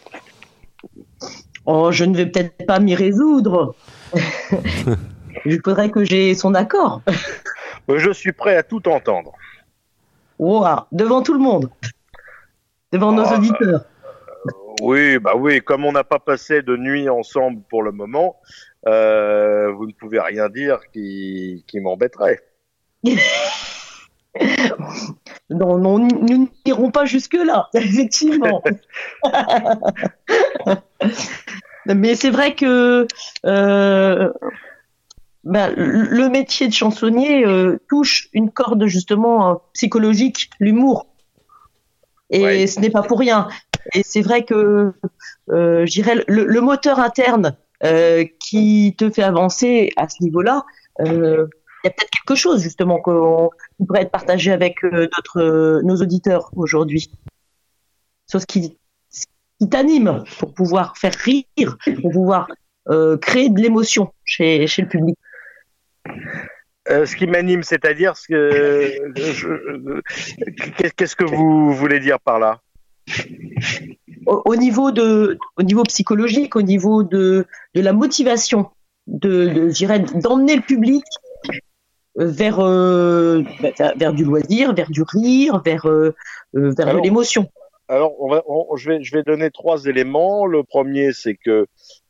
Oh, je ne vais peut-être pas m'y résoudre. Il faudrait que j'ai son accord. Je suis prêt à tout entendre. Wow, devant tout le monde. Devant nos auditeurs. Oui, comme on n'a pas passé de nuit ensemble pour le moment, vous ne pouvez rien dire qui m'embêterait. Non, nous n'irons pas jusque-là, effectivement. Mais c'est vrai que le métier de chansonnier touche une corde justement psychologique, l'humour. Et ce n'est pas pour rien. Et c'est vrai que, je dirais, le moteur interne qui te fait avancer à ce niveau-là, il y a peut-être quelque chose justement qui pourrait être partagé avec nos auditeurs aujourd'hui. Chose qui t'anime pour pouvoir faire rire, pour pouvoir créer de l'émotion chez le public. Ce qui m'anime, c'est-à-dire qu'est-ce que vous voulez dire par là? Au niveau psychologique, au niveau de la motivation, je dirais, d'emmener le public vers du loisir, vers du rire, vers de l'émotion. Alors, je vais donner 3 éléments. Le premier, c'est que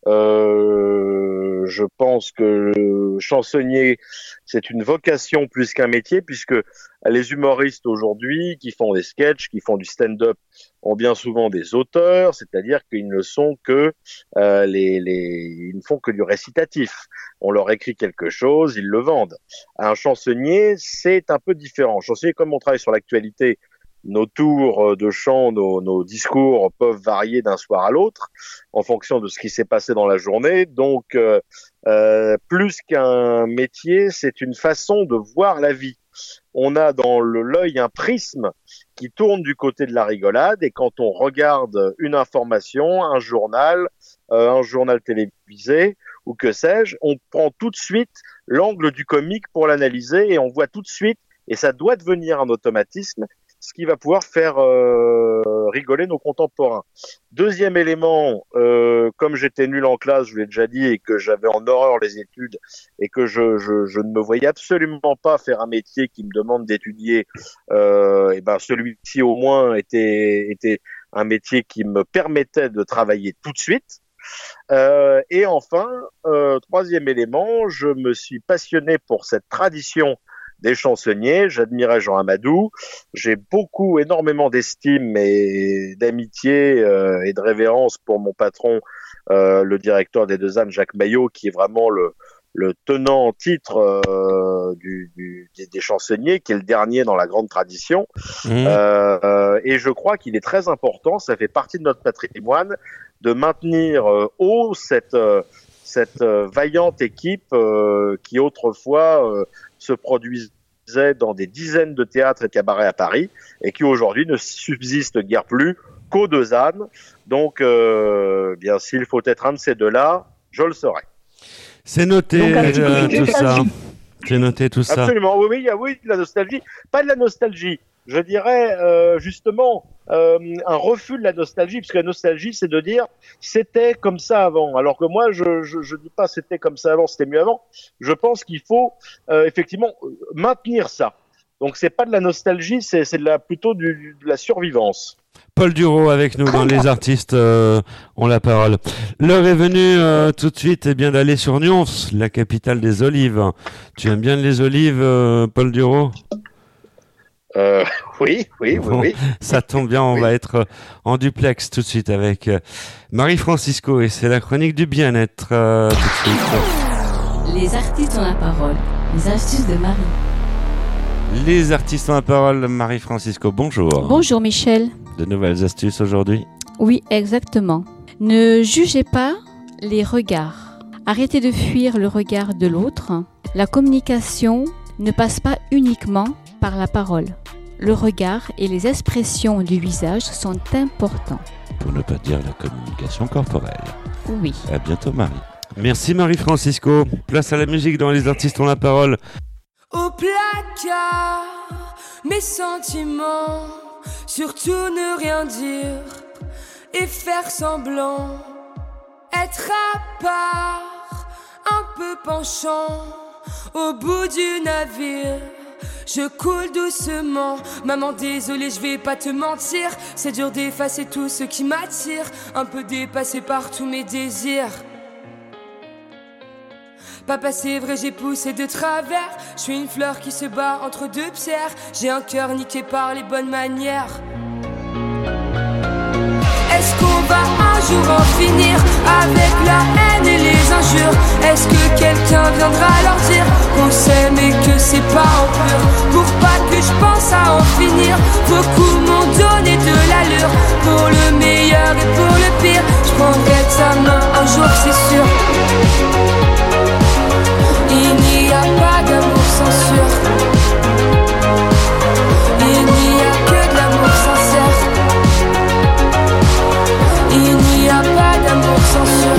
je pense que le chansonnier, c'est une vocation plus qu'un métier, puisque les humoristes aujourd'hui qui font des sketchs, qui font du stand-up, ont bien souvent des auteurs, c'est-à-dire qu'ils ne sont que ils ne font que du récitatif. On leur écrit quelque chose, ils le vendent. Un chansonnier, c'est un peu différent. Un chansonnier, comme on travaille sur l'actualité, nos tours de chant, nos discours peuvent varier d'un soir à l'autre en fonction de ce qui s'est passé dans la journée. Donc, plus qu'un métier, c'est une façon de voir la vie. On a dans l'œil un prisme qui tourne du côté de la rigolade, et quand on regarde une information, un journal télévisé ou que sais-je, on prend tout de suite l'angle du comique pour l'analyser, et on voit tout de suite et ça doit devenir un automatisme, ce qui va pouvoir faire rigoler nos contemporains. Deuxième élément, comme j'étais nul en classe, je vous l'ai déjà dit, et que j'avais en horreur les études, et que je ne me voyais absolument pas faire un métier qui me demande d'étudier, et ben celui-ci au moins était un métier qui me permettait de travailler tout de suite. Et enfin, troisième élément, je me suis passionné pour cette tradition des chansonniers. J'admirais Jean Amadou. J'ai énormément d'estime et d'amitié et de révérence pour mon patron, le directeur des Deux Ânes, Jacques Maillot, qui est vraiment le tenant en titre des chansonniers, qui est le dernier dans la grande tradition. Et je crois qu'il est très important, ça fait partie de notre patrimoine, de maintenir haut cette vaillante équipe qui autrefois se produisait dans des dizaines de théâtres et cabarets à Paris et qui aujourd'hui ne subsiste guère plus qu'aux Deux Ânes. Donc, bien s'il faut être un de ces deux-là, je le serai. C'est noté tout ça. C'est noté tout ça. Absolument, oui, de la nostalgie. Pas de la nostalgie, je dirais justement un refus de la nostalgie, parce que la nostalgie, c'est de dire c'était comme ça avant. Alors que moi, je dis pas c'était comme ça avant, c'était mieux avant. Je pense qu'il faut effectivement maintenir ça. Donc c'est pas de la nostalgie, c'est plutôt de la survivance. Paul Duro avec nous dans Les Artistes ont la parole. L'heure est venue tout de suite d'aller sur Nyons, la capitale des olives. Tu aimes bien les olives, Paul Duro ? Oui. Ça tombe bien, on va être en duplex tout de suite avec Marie Francisco et c'est la chronique du bien-être tout de suite. Les artistes ont la parole. Les astuces de Marie. Les artistes ont la parole, Marie Francisco, bonjour. Bonjour Michel. De nouvelles astuces aujourd'hui ? Oui, exactement. Ne jugez pas les regards. Arrêtez de fuir le regard de l'autre. La communication ne passe pas uniquement par la parole. Le regard et les expressions du visage sont importants. Pour ne pas dire la communication corporelle. Oui. À bientôt Marie. Merci Marie Francisco. Place à la musique dans Les Artistes ont la parole. Au placard, mes sentiments, surtout ne rien dire et faire semblant, être à part, un peu penchant, au bout du navire. Je coule doucement, maman désolée je vais pas te mentir, c'est dur d'effacer tout ce qui m'attire, un peu dépassé par tous mes désirs. Papa c'est vrai j'ai poussé de travers, je suis une fleur qui se bat entre deux pierres, j'ai un cœur niqué par les bonnes manières. Est-ce qu'on va un jour en finir avec la haine et les injures? Est-ce que quelqu'un viendra leur dire qu'on s'aime et que c'est pas en pur? Pour pas que je pense à en finir, beaucoup m'ont donné de l'allure. Pour le meilleur et pour le pire, je prendrai ta main un jour c'est sûr. Il n'y a pas d'amour sans sûr. Il n'y a que de l'amour sincère. Il n'y a pas d'amour sans sûr.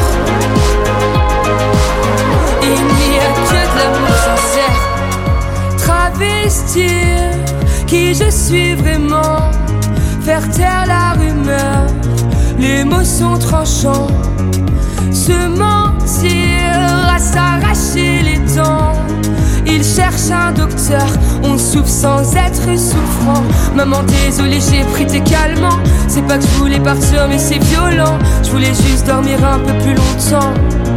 Il n'y a que de l'amour sincère. Travestir qui je suis vraiment, faire taire la rumeur, les mots sont tranchants. Se mentir à s'arracher les dents. Il cherche un docteur, on souffre sans être souffrant. Maman désolée j'ai pris tes calmants. C'est pas que je voulais partir mais c'est violent. Je voulais juste dormir un peu plus longtemps.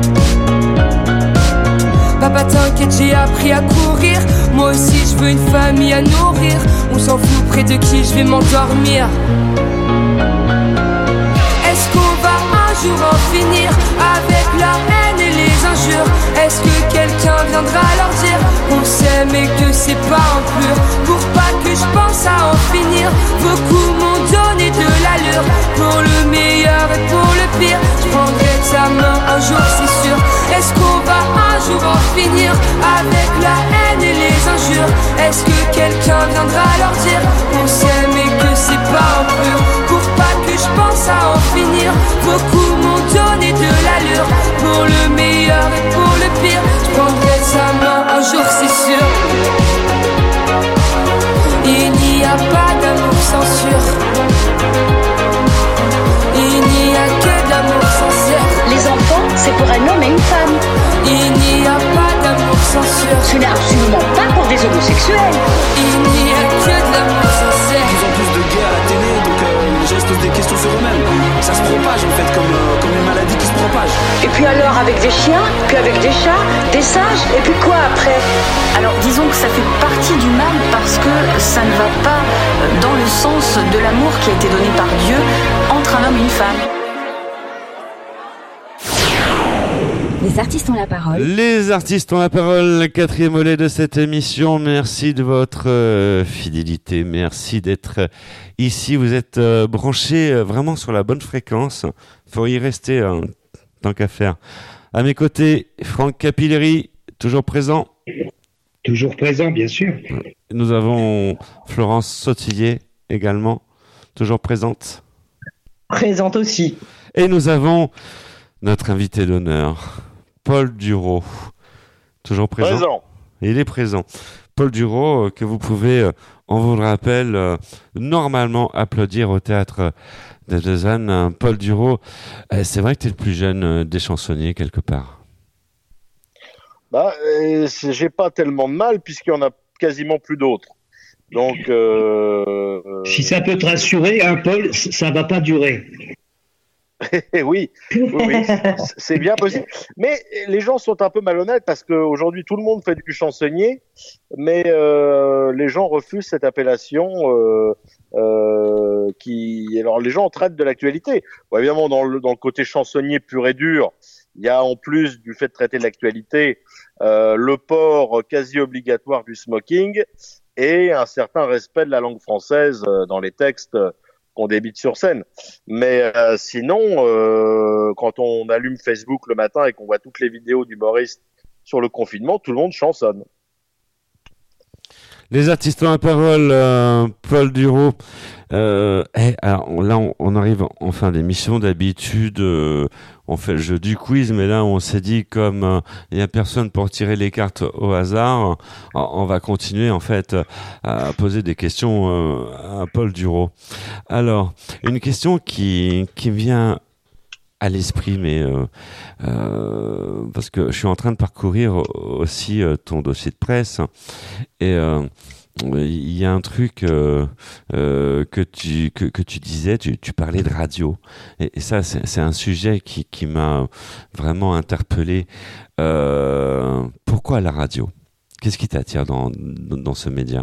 Papa t'inquiète j'ai appris à courir. Moi aussi je veux une famille à nourrir. On s'en fout près de qui je vais m'endormir. Est-ce qu'on va un jour en finir avec la haine et les injures? Est-ce que quelqu'un viendra leur dire qu'on s'aime et que c'est pas en pur? Pour pas que je pense à en finir, beaucoup m'ont donné de l'allure. Pour le meilleur et pour le pire, je prendrai ta main un jour c'est sûr. Est-ce qu'on va un jour en finir avec la haine et les injures? Est-ce que quelqu'un viendra leur dire qu'on s'aime et que c'est pas en pur? Pour pas que je pense à en finir, beaucoup m'ont donné de l'allure. Pour le meilleur et pour le pire, je prendrai sa main un jour c'est sûr. ce n'est absolument pas pour des homosexuels. Il n'y a que de l'amour sincère. De plus en plus de gays à la télé, donc les gens se posent des questions sur eux-mêmes. Ça se propage en fait, comme une maladie qui se propage. Et puis alors avec des chiens, puis avec des chats, des singes, et puis quoi après? Alors disons que ça fait partie du mal parce que ça ne va pas dans le sens de l'amour qui a été donné par Dieu entre un homme et une femme. Les artistes ont la parole. Les artistes ont la parole, 4e volet de cette émission. Merci de votre fidélité, merci d'être ici. Vous êtes branchés vraiment sur la bonne fréquence. Faut y rester, tant qu'à faire. À mes côtés, Franck Capilleri, toujours présent. Toujours présent, bien sûr. Nous avons Florence Sautillet également, toujours présente. Présente aussi. Et nous avons notre invité d'honneur, Paul Duro, toujours présent. Présent. Il est présent. Paul Duro, que vous pouvez, on vous le rappelle, normalement applaudir au théâtre de Lausanne. Paul Duro, c'est vrai que tu es le plus jeune des chansonniers quelque part. J'ai pas tellement de mal puisqu'il y en a quasiment plus d'autres. Donc, si ça peut te rassurer, hein, Paul, ça va pas durer. oui, c'est bien possible. Mais les gens sont un peu malhonnêtes parce qu'aujourd'hui tout le monde fait du chansonnier, mais les gens refusent cette appellation. Alors les gens traitent de l'actualité. Bon, évidemment, dans le côté chansonnier pur et dur, il y a en plus du fait de traiter de l'actualité le port quasi obligatoire du smoking et un certain respect de la langue française dans les textes qu'on débite sur scène. Mais sinon, quand on allume Facebook le matin et qu'on voit toutes les vidéos d'humoristes sur le confinement, tout le monde chansonne. Les artistes ont la parole, Paul Duro. Alors là, on arrive en fin d'émission. D'habitude, on fait le jeu du quiz, mais là, on s'est dit, comme il n'y a personne pour tirer les cartes au hasard, on va continuer en fait à poser des questions à Paul Duro. Alors, une question qui me vient à l'esprit, mais parce que je suis en train de parcourir aussi ton dossier de presse et il y a un truc que tu disais, tu parlais de radio et ça c'est un sujet qui m'a vraiment interpellé. Pourquoi la radio? Qu'est-ce qui t'attire dans ce média?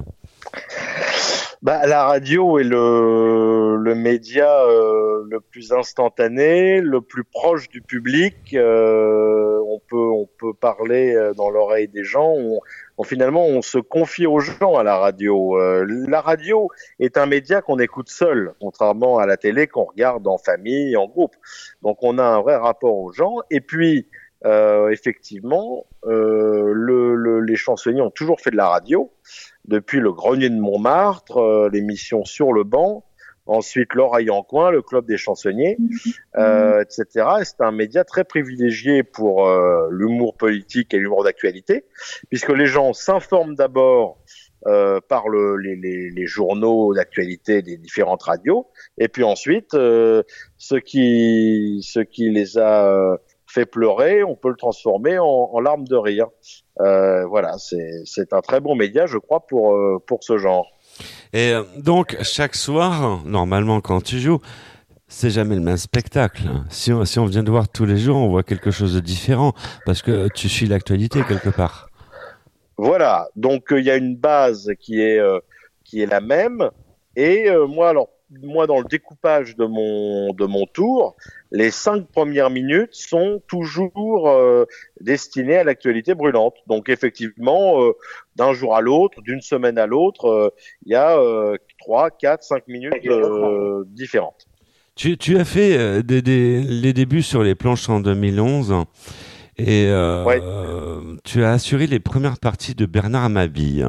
La radio est le média le plus instantané, le plus proche du public. On peut parler dans l'oreille des gens. Finalement, on se confie aux gens à la radio. La radio est un média qu'on écoute seul, contrairement à la télé qu'on regarde en famille, en groupe. Donc, on a un vrai rapport aux gens. Et puis, effectivement, les chansonniers ont toujours fait de la radio. Depuis le Grenier de Montmartre, l'émission Sur le banc, ensuite L'Oreille en coin, le Club des chansonniers, etc. Et c'est un média très privilégié pour l'humour politique et l'humour d'actualité, puisque les gens s'informent d'abord par les journaux d'actualité des différentes radios, et puis ensuite, ce qui les a fait pleurer, on peut le transformer en larmes de rire. Voilà, c'est un très bon média, je crois, pour ce genre. Et donc, chaque soir, normalement, quand tu joues, c'est jamais le même spectacle. Si on vient de voir tous les jours, on voit quelque chose de différent, parce que tu suis l'actualité quelque part. Voilà, donc il y a une base qui est la même, et moi, dans le découpage de mon tour, les 5 premières minutes sont toujours destinées à l'actualité brûlante. Donc effectivement, d'un jour à l'autre, d'une semaine à l'autre, il y a 3, 4, 5 minutes différentes. Tu as fait les débuts sur les planches en 2011 et ouais. Tu as assuré les premières parties de Bernard Mabille.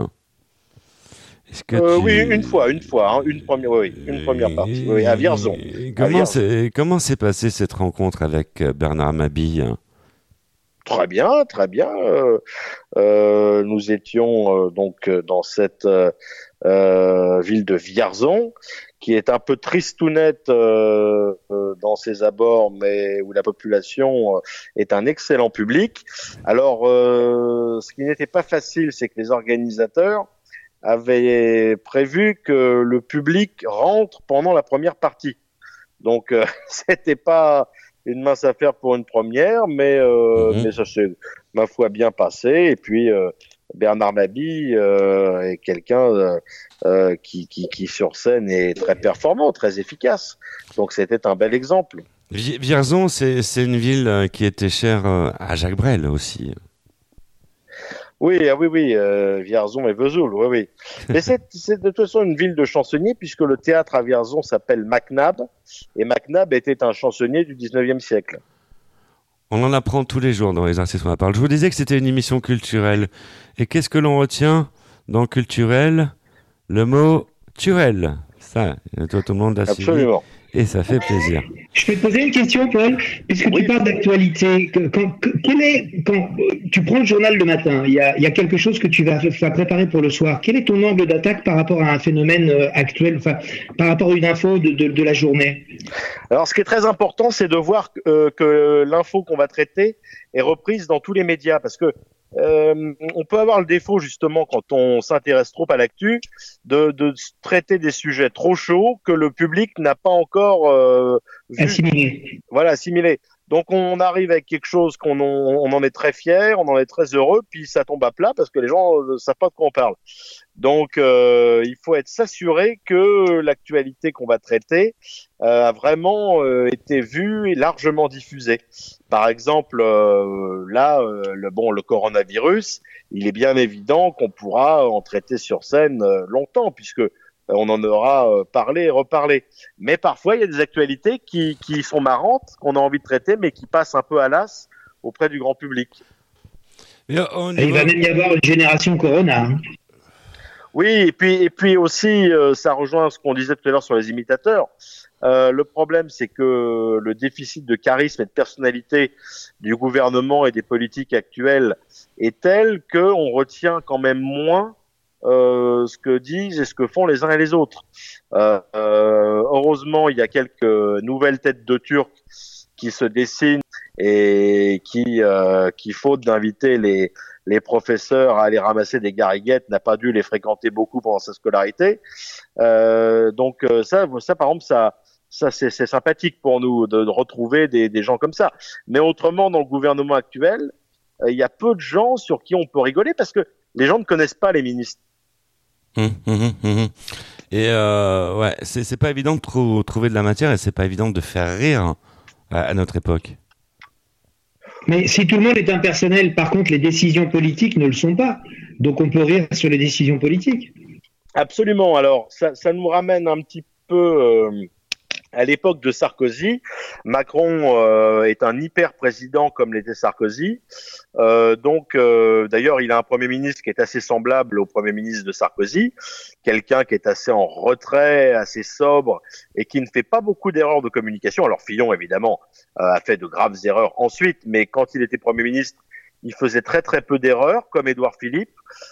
Oui, une fois, hein, une première partie, oui, à Vierzon. Comment s'est passée cette rencontre avec Bernard Mabille? Très bien. Nous étions donc dans cette ville de Vierzon, qui est un peu tristounette dans ses abords, mais où la population est un excellent public. Alors, ce qui n'était pas facile, c'est que les organisateurs avaient prévu que le public rentre pendant la première partie. Donc, c'était pas une mince affaire pour une première, mais ça s'est, ma foi, bien passé. Et puis, Bernard Mabille est quelqu'un qui sur scène est très performant, très efficace. Donc, c'était un bel exemple. Vierzon, c'est une ville qui était chère à Jacques Brel aussi. Oui, Vierzon et Vesoul, oui. Mais c'est de toute façon une ville de chansonniers, puisque le théâtre à Vierzon s'appelle Mac Nab, et Mac Nab était un chansonnier du 19e siècle. On en apprend tous les jours dans les artistes on en parle. Je vous disais que c'était une émission culturelle. Et qu'est-ce que l'on retient dans culturel? Le mot turel. Ça, tout le monde l'a suivi. Absolument. Et ça fait plaisir. Je peux te poser une question, Paul, puisque tu parles d'actualité. Quand tu prends le journal le matin, il y a quelque chose que tu vas préparer pour le soir. Quel est ton angle d'attaque par rapport à un phénomène actuel, enfin, par rapport à une info de la journée? Alors, ce qui est très important, c'est de voir que l'info qu'on va traiter est reprise dans tous les médias, parce que on peut avoir le défaut, justement, quand on s'intéresse trop à l'actu, de traiter des sujets trop chauds que le public n'a pas encore assimilé. Voilà, assimilé. Donc on arrive avec quelque chose on en est très fier, on en est très heureux, puis ça tombe à plat parce que les gens ne savent pas de quoi on parle. Donc il faut s'assurer que l'actualité qu'on va traiter a vraiment été vue et largement diffusée. Par exemple, le coronavirus, il est bien évident qu'on pourra en traiter sur scène longtemps, puisque on en aura parlé et reparlé. Mais parfois, il y a des actualités qui sont marrantes, qu'on a envie de traiter, mais qui passent un peu à l'as auprès du grand public. Il va même y avoir une génération Corona. Hein. Oui, et puis aussi, ça rejoint ce qu'on disait tout à l'heure sur les imitateurs. Le problème, c'est que le déficit de charisme et de personnalité du gouvernement et des politiques actuelles est tel qu'on retient quand même moins ce que disent et ce que font les uns et les autres. Heureusement, il y a quelques nouvelles têtes de Turcs qui se dessinent et qui faute d'inviter les professeurs à aller ramasser des gariguettes, n'a pas dû les fréquenter beaucoup pendant sa scolarité. Donc ça par exemple, ça c'est sympathique pour nous de retrouver des gens comme ça. Mais autrement, dans le gouvernement actuel, il y a peu de gens sur qui on peut rigoler parce que les gens ne connaissent pas les ministres. Et ouais, c'est pas évident de trouver de la matière et c'est pas évident de faire rire à notre époque. Mais si tout le monde est impersonnel, par contre, les décisions politiques ne le sont pas. Donc on peut rire sur les décisions politiques. Absolument. Alors, ça nous ramène un petit peu à l'époque de Sarkozy. Macron est un hyper-président comme l'était Sarkozy. D'ailleurs, il a un Premier ministre qui est assez semblable au Premier ministre de Sarkozy. Quelqu'un qui est assez en retrait, assez sobre et qui ne fait pas beaucoup d'erreurs de communication. Alors, Fillon, évidemment, a fait de graves erreurs ensuite, mais quand il était Premier ministre, il faisait très très peu d'erreurs, comme Édouard Philippe.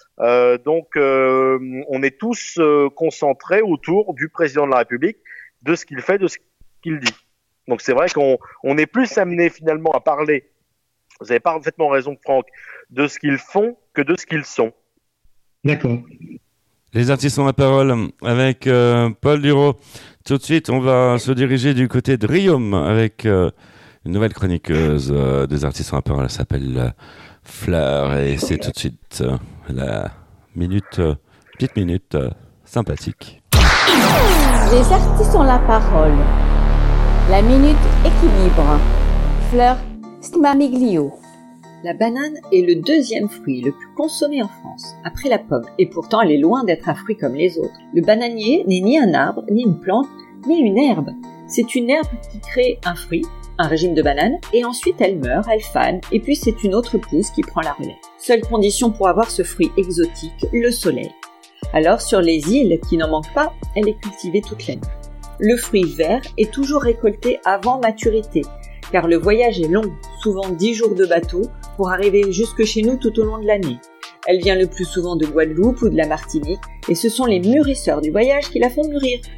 On est tous concentrés autour du président de la République, de ce qu'il fait, de ce qu'il dit. Donc c'est vrai qu'on est plus amené finalement à parler, vous avez parfaitement raison Franck, de ce qu'ils font que de ce qu'ils sont. D'accord. Les artistes ont la parole avec Paul Duro. Tout de suite, on va se diriger du côté de Riom avec une nouvelle chroniqueuse des artistes ont la parole. Elle s'appelle Fleur et c'est tout de suite la petite minute sympathique. Les artistes ont la parole. La minute équilibre. Fleur Stmamiglio. La banane est le deuxième fruit le plus consommé en France, après la pomme, et pourtant elle est loin d'être un fruit comme les autres. Le bananier n'est ni un arbre, ni une plante, ni une herbe. C'est une herbe qui crée un fruit, un régime de banane, et ensuite elle meurt, elle fane, et puis c'est une autre pousse qui prend la relève. Seule condition pour avoir ce fruit exotique, le soleil. Alors sur les îles qui n'en manquent pas, elle est cultivée toute l'année. Le fruit vert est toujours récolté avant maturité, car le voyage est long, souvent 10 jours de bateau, pour arriver jusque chez nous tout au long de l'année. Elle vient le plus souvent de Guadeloupe ou de la Martinique, et ce sont les mûrisseurs du voyage qui la font mûrir.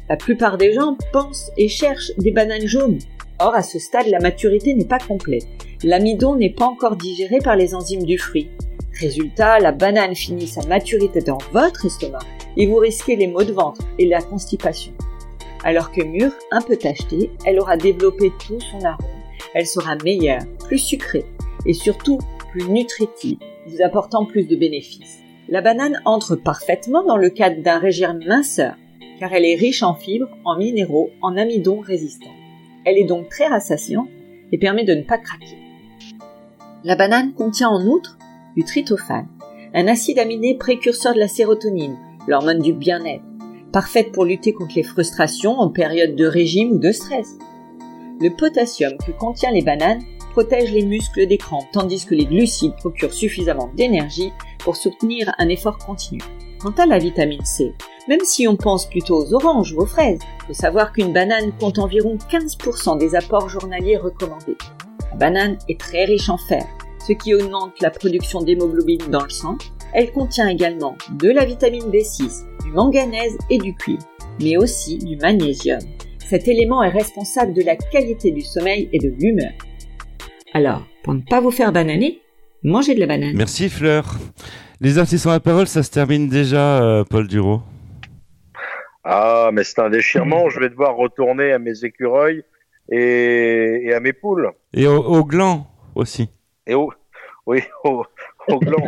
La plupart des gens pensent et cherchent des bananes jaunes. Or, à ce stade, la maturité n'est pas complète. L'amidon n'est pas encore digéré par les enzymes du fruit. Résultat, la banane finit sa maturité dans votre estomac et vous risquez les maux de ventre et la constipation. Alors que mûre, un peu tachetée, elle aura développé tout son arôme. Elle sera meilleure, plus sucrée et surtout plus nutritive, vous apportant plus de bénéfices. La banane entre parfaitement dans le cadre d'un régime minceur, car elle est riche en fibres, en minéraux, en amidon résistants. Elle est donc très rassasiante et permet de ne pas craquer. La banane contient en outre du tryptophane, un acide aminé précurseur de la sérotonine, l'hormone du bien-être, parfaite pour lutter contre les frustrations en période de régime ou de stress. Le potassium que contient les bananes protège les muscles des crampes, tandis que les glucides procurent suffisamment d'énergie pour soutenir un effort continu. Quant à la vitamine C, même si on pense plutôt aux oranges ou aux fraises, il faut savoir qu'une banane compte environ 15% des apports journaliers recommandés. La banane est très riche en fer, ce qui augmente la production d'hémoglobine dans le sang. Elle contient également de la vitamine B6, du manganèse et du cuivre, mais aussi du magnésium. Cet élément est responsable de la qualité du sommeil et de l'humeur. Alors, pour ne pas vous faire bananer, mangez de la banane. Merci Fleur. Les artistes ont la parole, ça se termine déjà, Paul Duro. Ah, mais c'est un déchirement. Je vais devoir retourner à mes écureuils et à mes poules. Et au gland aussi. Et au gland.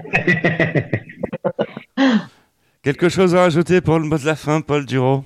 Quelque chose à rajouter pour le mot de la fin, Paul Duro?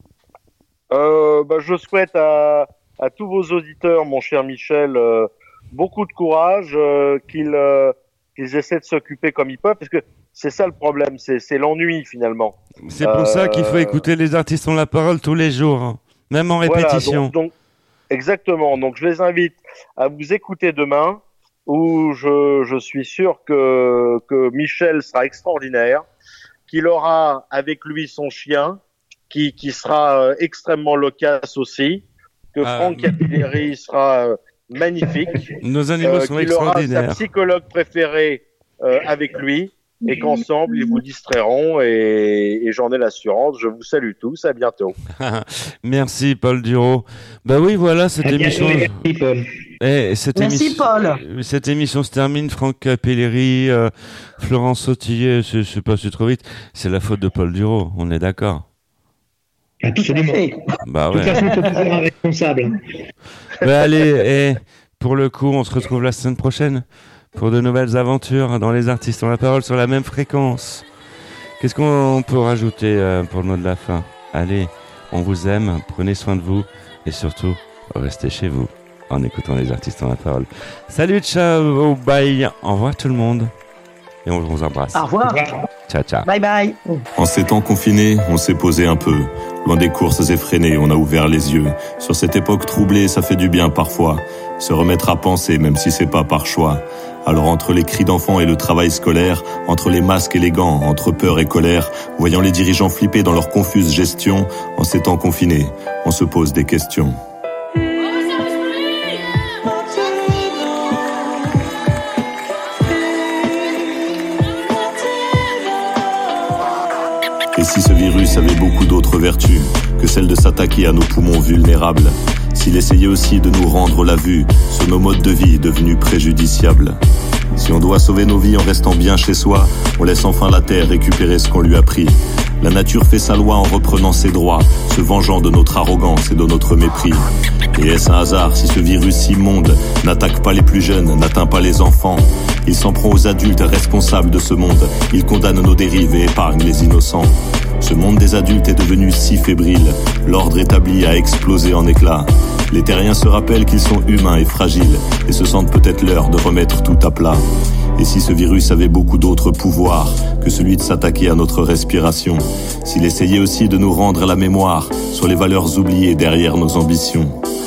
Je souhaite à tous vos auditeurs, mon cher Michel, beaucoup de courage, qu'ils essaient de s'occuper comme ils peuvent, parce que c'est ça le problème, c'est l'ennui finalement. C'est pour ça qu'il faut écouter les artistes ont la parole tous les jours, hein, même en répétition. Voilà, donc, exactement, donc je les invite à vous écouter demain, où je suis sûr que Michel sera extraordinaire, qu'il aura avec lui son chien, qui sera extrêmement loquace aussi, que Franck Capilleri sera magnifique. Nos animaux sont extraordinaires. Qu'il aura sa psychologue préférée avec lui, et qu'ensemble ils vous distrairont, et j'en ai l'assurance. Je vous salue tous, à bientôt. Merci Paul Duro. Bah oui, voilà, cette émission. Merci Paul. Merci Paul. Cette émission se termine. Franck Capilleri, Florence Sautillet, c'est passé trop vite. C'est la faute de Paul Duro, on est d'accord? Absolument. Bah ouais. De toute façon, c'est toujours un responsable. Bah allez, pour le coup, on se retrouve la semaine prochaine pour de nouvelles aventures dans Les Artistes ont la parole sur la même fréquence. Qu'est-ce qu'on peut rajouter pour le mot de la fin? Allez, on vous aime, prenez soin de vous et surtout, restez chez vous en écoutant Les Artistes ont la parole. Salut, ciao, bye, au revoir tout le monde et on vous embrasse. Au revoir. Ciao, ciao. Bye bye. En ces temps confinés, on s'est posé un peu. Loin des courses effrénées, on a ouvert les yeux. Sur cette époque troublée, ça fait du bien parfois. Se remettre à penser, même si c'est pas par choix. Alors entre les cris d'enfants et le travail scolaire, entre les masques et les gants, entre peur et colère, voyant les dirigeants flipper dans leur confuse gestion, en ces temps confinés, on se pose des questions. Et si ce virus avait beaucoup d'autres vertus que celle de s'attaquer à nos poumons vulnérables, s'il essayait aussi de nous rendre la vue sur nos modes de vie devenus préjudiciables. Si on doit sauver nos vies en restant bien chez soi, on laisse enfin la terre récupérer ce qu'on lui a pris. La nature fait sa loi en reprenant ses droits, se vengeant de notre arrogance et de notre mépris. Et est-ce un hasard si ce virus immonde n'attaque pas les plus jeunes, n'atteint pas les enfants? Il s'en prend aux adultes responsables de ce monde. Il condamne nos dérives et épargne les innocents. Ce monde des adultes est devenu si fébrile. L'ordre établi a explosé en éclats. Les terriens se rappellent qu'ils sont humains et fragiles et se sentent peut-être l'heure de remettre tout à plat. Et si ce virus avait beaucoup d'autres pouvoirs que celui de s'attaquer à notre respiration, s'il essayait aussi de nous rendre la mémoire sur les valeurs oubliées derrière nos ambitions,